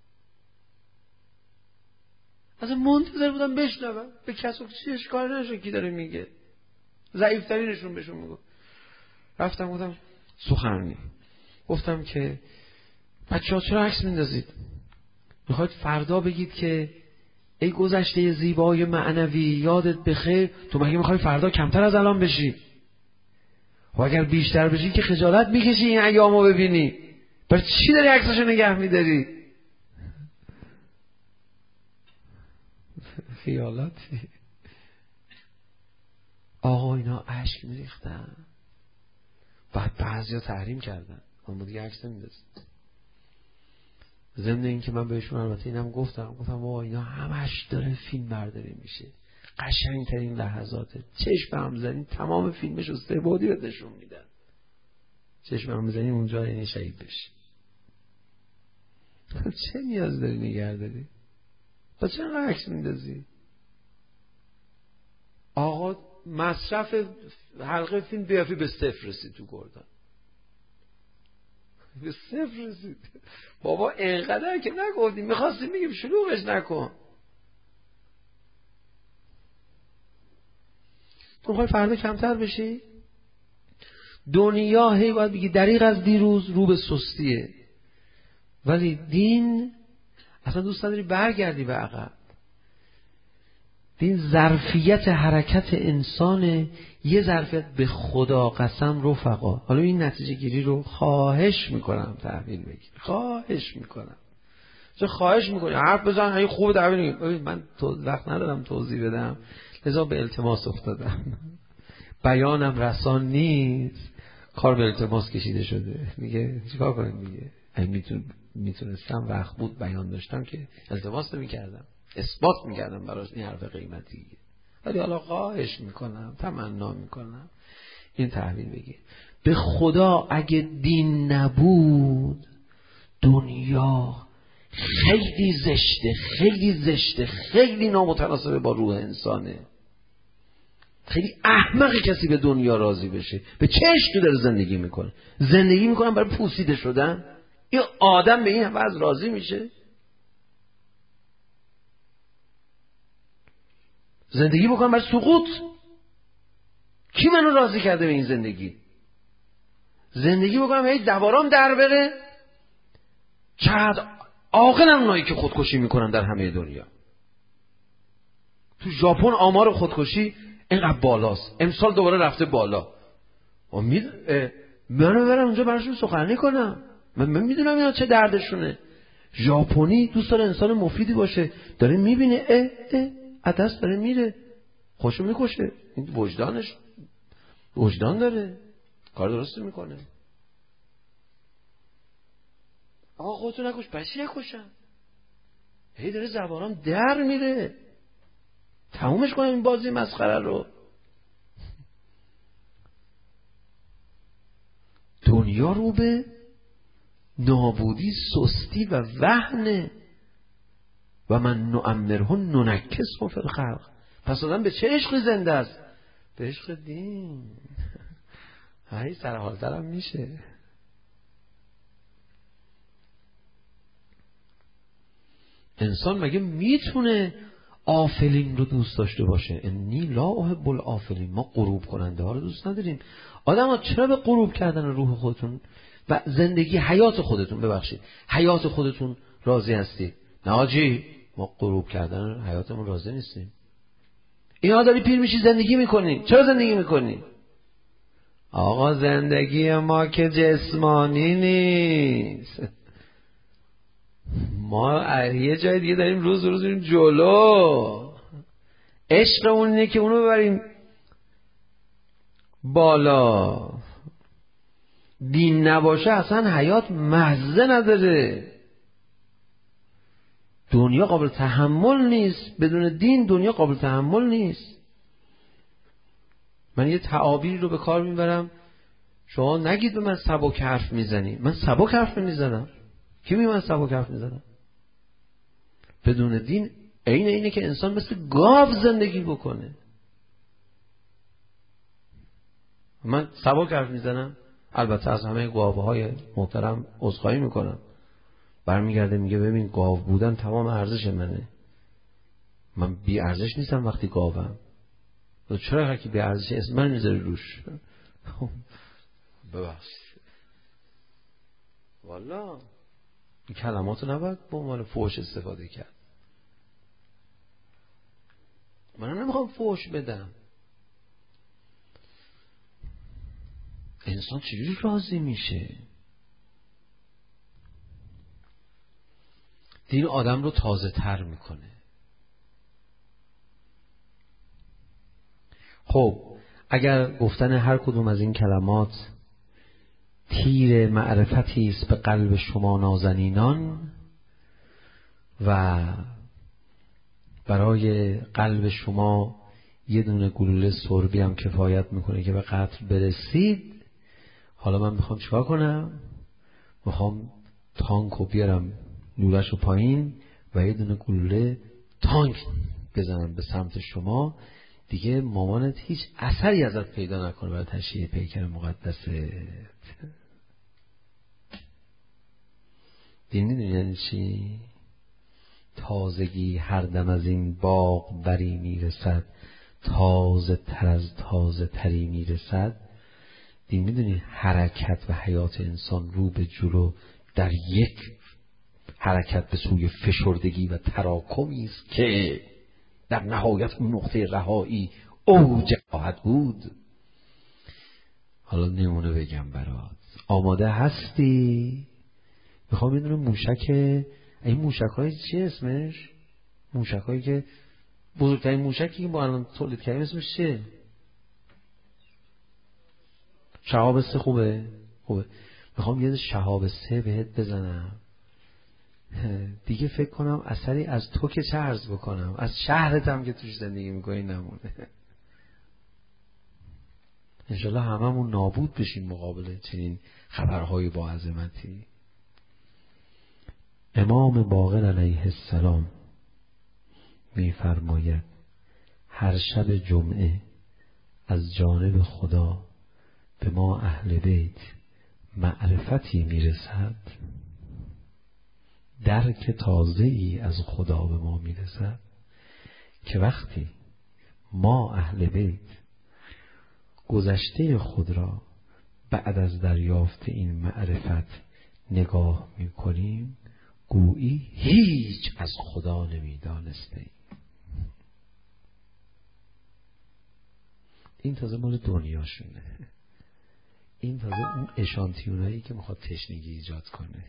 اصلا منتظر بودم بشنوم، به کس و چی اشکال نشه کی داره میگه، ضعیفترینشون بهشون میگو. رفتم گفتم سخنرانی، گفتم که بچه‌ها چرا عکس میندازید؟ میخواید فردا بگید که ای گذشته زیبای معنوی یادت بخیر، تو مگه میخوای فردا کمتر از الان بشی؟ و اگر بیشتر بشی که خجالت میکشی این ایامو ببینی، برای چی داری عکسشو نگه میداری؟ خیالاتی. آقا اینا اشک میریختن، بعد بعضیا تحریم کردن اما دیگه عکس نمیندازن. ضمن این که من بهشون البته اینم گفتم گفتم آقا اینا همش داره فیلم برداری میشه، قشنگترین لحظاته، چشم هم زنین تمام فیلمش رو سه بعدی بهت نشون میدن، چشم هم بزنین اونجا یعنی شهید بشی. چه نیاز داری نگه داری؟ با چرا عکس میندازی؟ آقا مصرف حلقه فیلم بیافی به صفر رسید تو گردن، به صفر رسید. بابا اینقدر که نگفتیم، میخواستیم میگیم شلوغش نکن. تو میخوای فردا کمتر بشی؟ دنیا هی باید بگی دریغ از دیروز رو به سستیه، ولی دین اصلا دوست نداری برگردی به عقب. این ظرفیت حرکت انسان، یه ظرفیت به خدا قسم رفقا. حالا این نتیجه گیری رو خواهش میکنم تحویل بگیر، خواهش میکنم چه خواهش میکنی حرف بزن این خوب تحویل بگیر. من تو وقت ندارم توضیح بدم، لذا به التماس افتادم. بیانم رسان نیست، کار به التماس کشیده شده. میگه چیکار کنم؟ میگه اگه میتونستم وقت بود بیان داشتم که التماس نمیکردم، اثبات میکردم براش این حرف قیمتیه. ولی حالا خواهش میکنم، تمنا میکنم این تحویل بگیر. به خدا اگه دین نبود دنیا خیلی زشته، خیلی زشته، خیلی نامتناسب با روح انسانه. خیلی احمق کسی به دنیا راضی بشه. به چه عشقی داره زندگی میکنه؟ زندگی میکنن برای پوسیده شدن؟ این آدم به این وضع راضی میشه؟ زندگی بکنم برای سقوط؟ کی منو راضی کرده به این زندگی؟ زندگی بکنم هی دوارام در بره؟ چقدر عاقلن اونایی که خودکشی میکنن در همه دنیا. تو ژاپن آمار خودکشی اینقدر بالاست، امسال دوباره رفته بالا. امید منو برم اونجا براشون سخنرانی کنم. من, من میدونم اینا چه دردشونه. ژاپنی دوست داره انسان مفیدی باشه، داره میبینه اه اه عدس داره میره، خوشو میکشه. این وجدانش وجدان داره، کار درستی میکنه. آقا خودتو نکش، بچی نکشم. هی داره زبانم در میره. تمومش کنم این بازی مسخره رو. دنیا رو به نابودی، سستی و وهنه. و من نعمره ننکسه فی الخلق. پس آدم به چه عشقی زنده است؟ به عشق دین. هی سرحالترم میشه. انسان مگه میتونه آفلین رو دوست داشته باشه؟ انی لا احب الافلین. ما غروب کننده ها رو دوست نداریم. آدم ها چرا به غروب کردن روح خودتون و زندگی حیات خودتون، ببخشید حیات خودتون راضی هستید؟ نه آجی، ما غروب کردن حیاتمون راضی نیستیم. اینا داری پیر میشی زندگی میکنی. چرا زندگی میکنی؟ آقا زندگی ما که جسمانی نیست. ما یه جای دیگه داریم روز روز این جلو. عشق اون اینه که اونو ببریم بالا. دین نباشه اصلا حیات مزه نداره. دنیا قابل تحمل نیست. بدون دین دنیا قابل تحمل نیست. من یه تعابیری رو به کار میبرم، شما نگید به من سبک حرف میزنی. من سبک حرف میزنم؟ کی میگه من سبک حرف میزنم؟ بدون دین عین اینه که انسان مثل گاو زندگی بکنه. من سبک حرف میزنم؟ البته از همه گاوهای محترم عذرخواهی میکنم. برمیگرده میگه ببین گاو بودن تمام ارزش منه. من بی ارزش نیستم وقتی گاوم. چرا هر کی بی ارزش اسم من میذاره روش؟ ببخشید والا این کلماتو نباید به عنوان فحش استفاده کرد. من نمیخوام فحش بدم. انسان چجوری راضی میشه؟ دین آدم رو تازه تر میکنه. خب اگر گفتن هر کدوم از این کلمات تیر معرفتی است به قلب شما نازنینان و برای قلب شما یه دونه گلوله سربی هم کفایت میکنه که به قتل برسید، حالا من میخوام چیکار کنم؟ میخوام تانکو بیارم لوله‌شو پایین و یه دونه گلوله تانک بزنم به سمت شما، دیگه مامانت هیچ اثری ازت پیدا نکنه برای تشییع پیکر مقدست. دین میدونی یعنی چی؟ تازگی هر دم از این باغ بری میرسد، تازه تر از تازه تری میرسد. دین میدونی حرکت و حیات انسان رو به جلو در یک حرکت به سوی فشردگی و تراکمی است که در نهایت اون نقطه رهایی اوج خواهد بود. حالا نمونه بگم برات. آماده هستی؟ میخوام یه دونه موشک، این موشک های چی اسمش؟ موشک هایی که بزرگترین موشکی که با الان تولید کردیم اسمش چیه؟ شهاب سه. خوبه؟ خوبه. میخوام یه شهاب سه بهت بزنم، دیگه فکر کنم اثری از تو که چه عرض بکنم، از شهرتم که توش زندگی میکنی نمونه. انشالله هممون نابود بشیم مقابل چنین خبرهای با عظمتی. امام باقر علیه السلام میفرماید هر شب جمعه از جانب خدا به ما اهل بیت معرفتی میرسد، درک تازه‌ای از خدا به ما میرسد که وقتی ما اهل بیت گذشته خود را بعد از دریافت این معرفت نگاه میکنیم گویی هیچ از خدا نمیدانستیم. این تازه مال دنیاشونه، این تازه اون اشانتیونایی که میخواد تشنگی ایجاد کنه.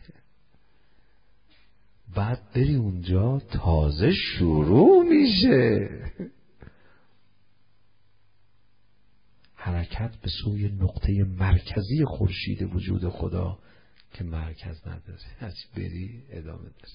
بعد بری اونجا تازه شروع میشه حرکت به سوی نقطه مرکزی خورشید وجود خدا که مرکز نداره، هرچی بری ادامه داره.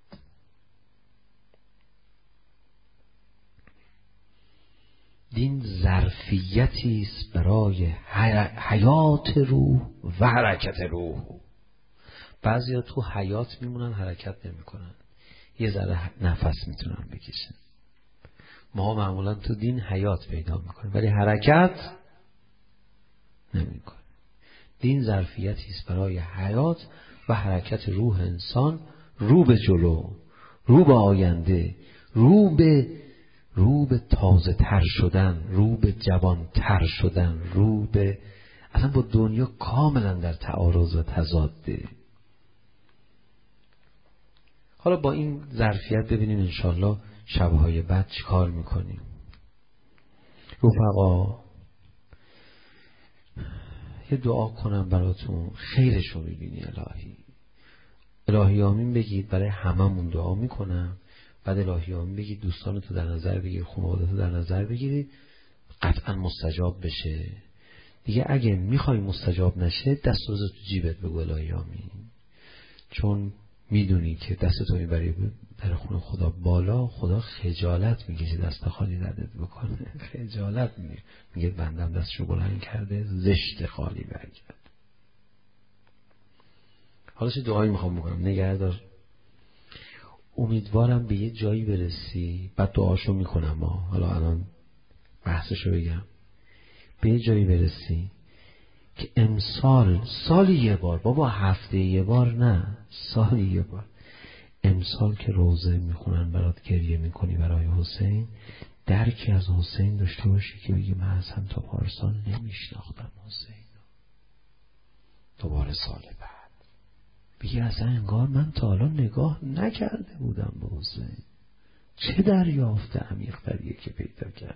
دین ظرفیتی است برای حیات روح و حرکت روح. بعضیا تو حیات میمونن، حرکت نمیکنن، یه ذره نفس میتونن بکشن. ما معمولا تو دین حیات پیدا میکنیم ولی حرکت نمیکنه. دین ظرفیتی است برای حیات و حرکت روح انسان، رو به جلو، رو به آینده، رو به رو به تازه تر شدن، رو به جوان تر شدن، رو به اصلا با دنیا کاملا در تعارض و تضاده. حالا با این ظرفیت ببینیم انشالله شبهای بعد چی کار میکنیم. رفقا یه دعا کنم براتون، خیرشو ببینی الهی. الهی آمین بگید، برای هممون دعا میکنم. بعد الهی آمین بگید، دوستانتو در نظر بگیر، خانواده‌تو در نظر بگیرید، قطعا مستجاب بشه. دیگه اگه میخوای مستجاب نشه دست روز تو جیبت بگو الهی آمین، چون میدونی که دستتو میبری در خونه خدا بالا، خدا خجالت میکشه دست خالی ردت بکنه. خجالت میگه، میگه بندم دستشو بلند کرده، زشت خالی برگرد. حالا چه دعایی میخوام بکنم؟ نگهدار. امیدوارم به یه جایی برسی، بعد دعاشو میکنم. ما حالا الان بحثشو بگم. به یه جایی برسی که امسال، سالی یه بار، بابا هفته یه بار نه، سالی یه بار، امسال که روزه میخونن برات گریه میکنی برای حسین، درکی از حسین داشته باشی که بگی من اصلا تا پارسال نمیشناختم حسین، دوباره سال بعد بگی اصلا انگار من تا حالا نگاه نکرده بودم به حسین، چه دریافت عمیق‌تریه که پیدا کردم.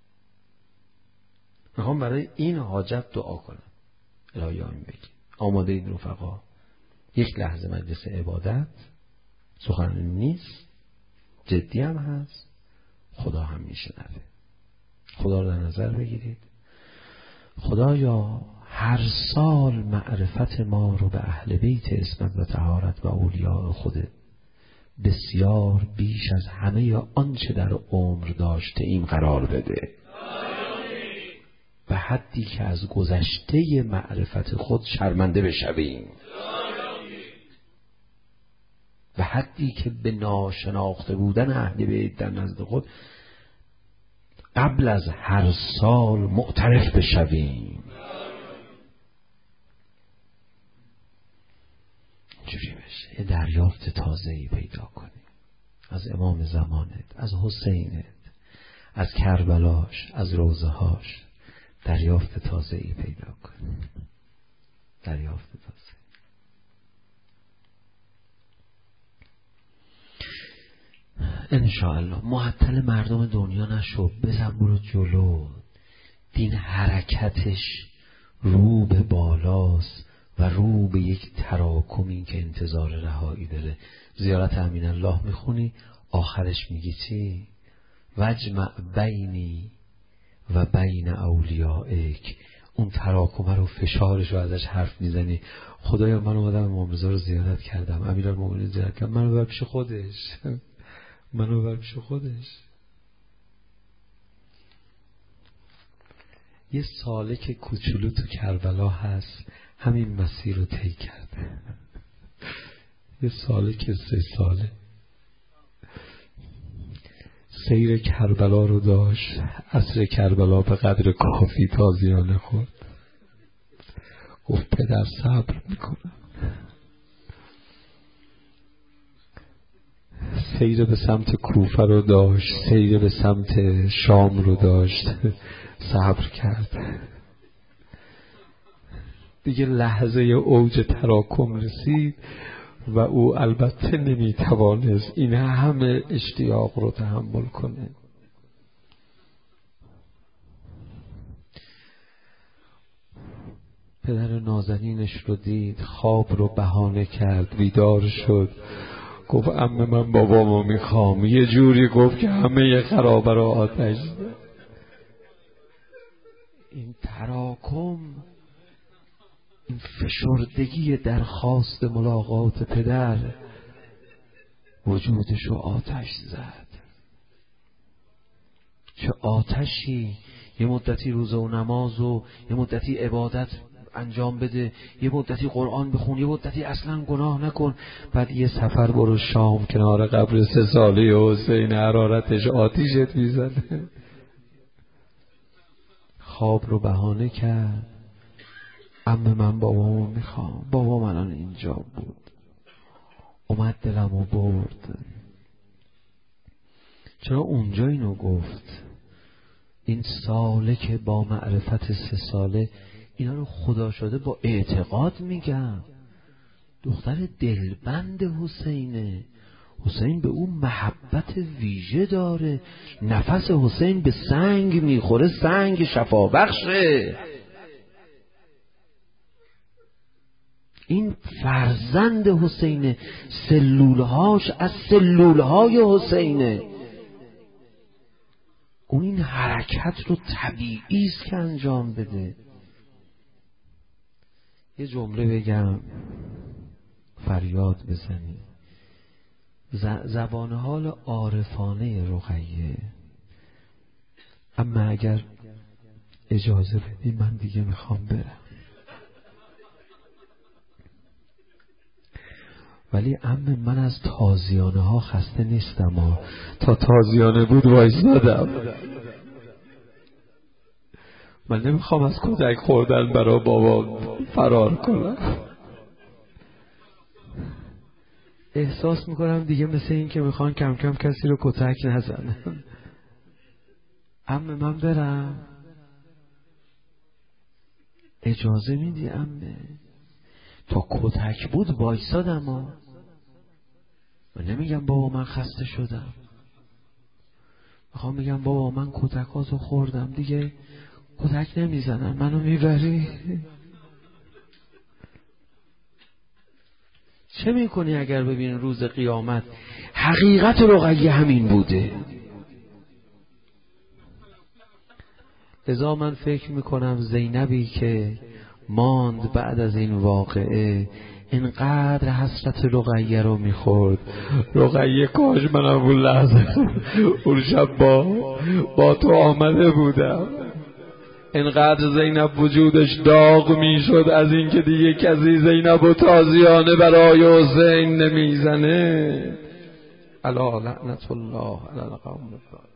میخوام برای این حاجت دعا کنم. الهی آمین بگید. آماده اید رفقا؟ یک لحظه مجلس عبادت، سخنرانی نیست، جدی هم هست، خدا هم میشنوه. خدا رو در نظر بگیرید. خدایا هر سال معرفت ما رو به اهل بیت عصمت و طهارت و اولیاء خودت بسیار بیش از همه آنچه در عمر داشته ایم قرار بده، و حدی که از گذشته معرفت خود شرمنده بشویم، و حدی که به ناشناخته بودن اهل بیت در نزد خود قبل از هر سال معترف بشویم. اینجوری بشه یه دریافت تازه‌ای پیدا کنیم از امام زمانت، از حسینت، از کربلاش، از روضه‌هاش. دریافت تازه‌ای پیدا کنیم. دریافت تازه. انشاءالله معطل مردم دنیا نشو، بزن برو جلو. دین حرکتش رو به بالاست و رو به یک تراکمی که انتظار رهایی داره. زیارت امین الله میخونی آخرش میگی چی؟ وجمع بینی و بین اولیائک. اون تراکمه رو فشارش رو ازش حرف میزنی. خدایا من اومدم امام رضا رو زیارت کردم، امیرالمومنین زیارت کردم، منو ببر پیش خودش منو ببر پیش خودش. یه سالک کوچولو تو کربلا هست همین مسیر رو طی کرده. یه سالک سه ساله سیر کربلا رو داشت، عصر کربلا به قدر کافی تازیانه خورد. گفت پدر صبر میکنم. سیر به سمت کوفه رو داشت، سیر به سمت شام رو داشت، صبر کرد. دیگه لحظه اوج تراکم رسید و او البته نمیتوانست این همه اشتیاق رو تحمل کنه. پدر نازنینش رو دید، خواب رو بهانه کرد، بیدار شد، گفت عمه من بابامو میخوام. یه جوری گفت که همه خرابه رو آتش زد. این تراکم، این فشردگی درخواست ملاقات پدر وجودش رو آتش زد. چه آتشی! یه مدتی روزه و نماز و یه مدتی عبادت انجام بده، یه مدتی قرآن بخون، یه مدتی اصلا گناه نکن، بعد یه سفر برو شام کنار قبر سه ساله حسین، حرارتش آتیشت میزنه. خواب رو بهانه کرد. عمه من بابامو میخوام، بابا من الان اینجا بود، اومد دلمو برد. چرا اونجا اینو گفت؟ این ساله که با معرفت سه ساله اینا رو خدا شده با اعتقاد میگم. دختر دلبند حسینه، حسین به اون محبت ویژه داره. نفس حسین به سنگ میخوره، سنگ شفا بخشه. این فرزند حسینه، سلولهاش از سلولهای حسینه. اون این حرکت رو طبیعی است که انجام بده. یه جمله بگم فریاد بزنی. زبان حال عارفانه رقیه. اما اگر اجازه بدی من دیگه میخوام برم. ولی عمه من از تازیانه ها خسته نیستم ها. تا تازیانه بود وایسادم. من نمیخوام از کودک خوردن برای بابا فرار کنم. احساس میکنم دیگه مثل این که میخوان کم کم کسی رو کتک نزنن. عمه من برم؟ اجازه میدی عمه؟ تا کتک بود وایسادم ها. من نمیگم بابا من خسته شدم، میخوام میگم بابا من کتکاتو خوردم دیگه کتک نمیزنم، منو میبری؟ چه میکنی اگر ببین روز قیامت حقیقت رقیه همین بوده؟ لذا من فکر میکنم زینبی که ماند بعد از این واقعه اینقدر حسرت رقیه رو میخورد. رقیه کاش منم اون لحظه اون شب با با تو آمده بودم. اینقدر زینب وجودش داغ میشد از این که دیگه کسی زینب و تازیانه برای حسین نمیزنه. الا لعنت الله علی القوم الظالمین.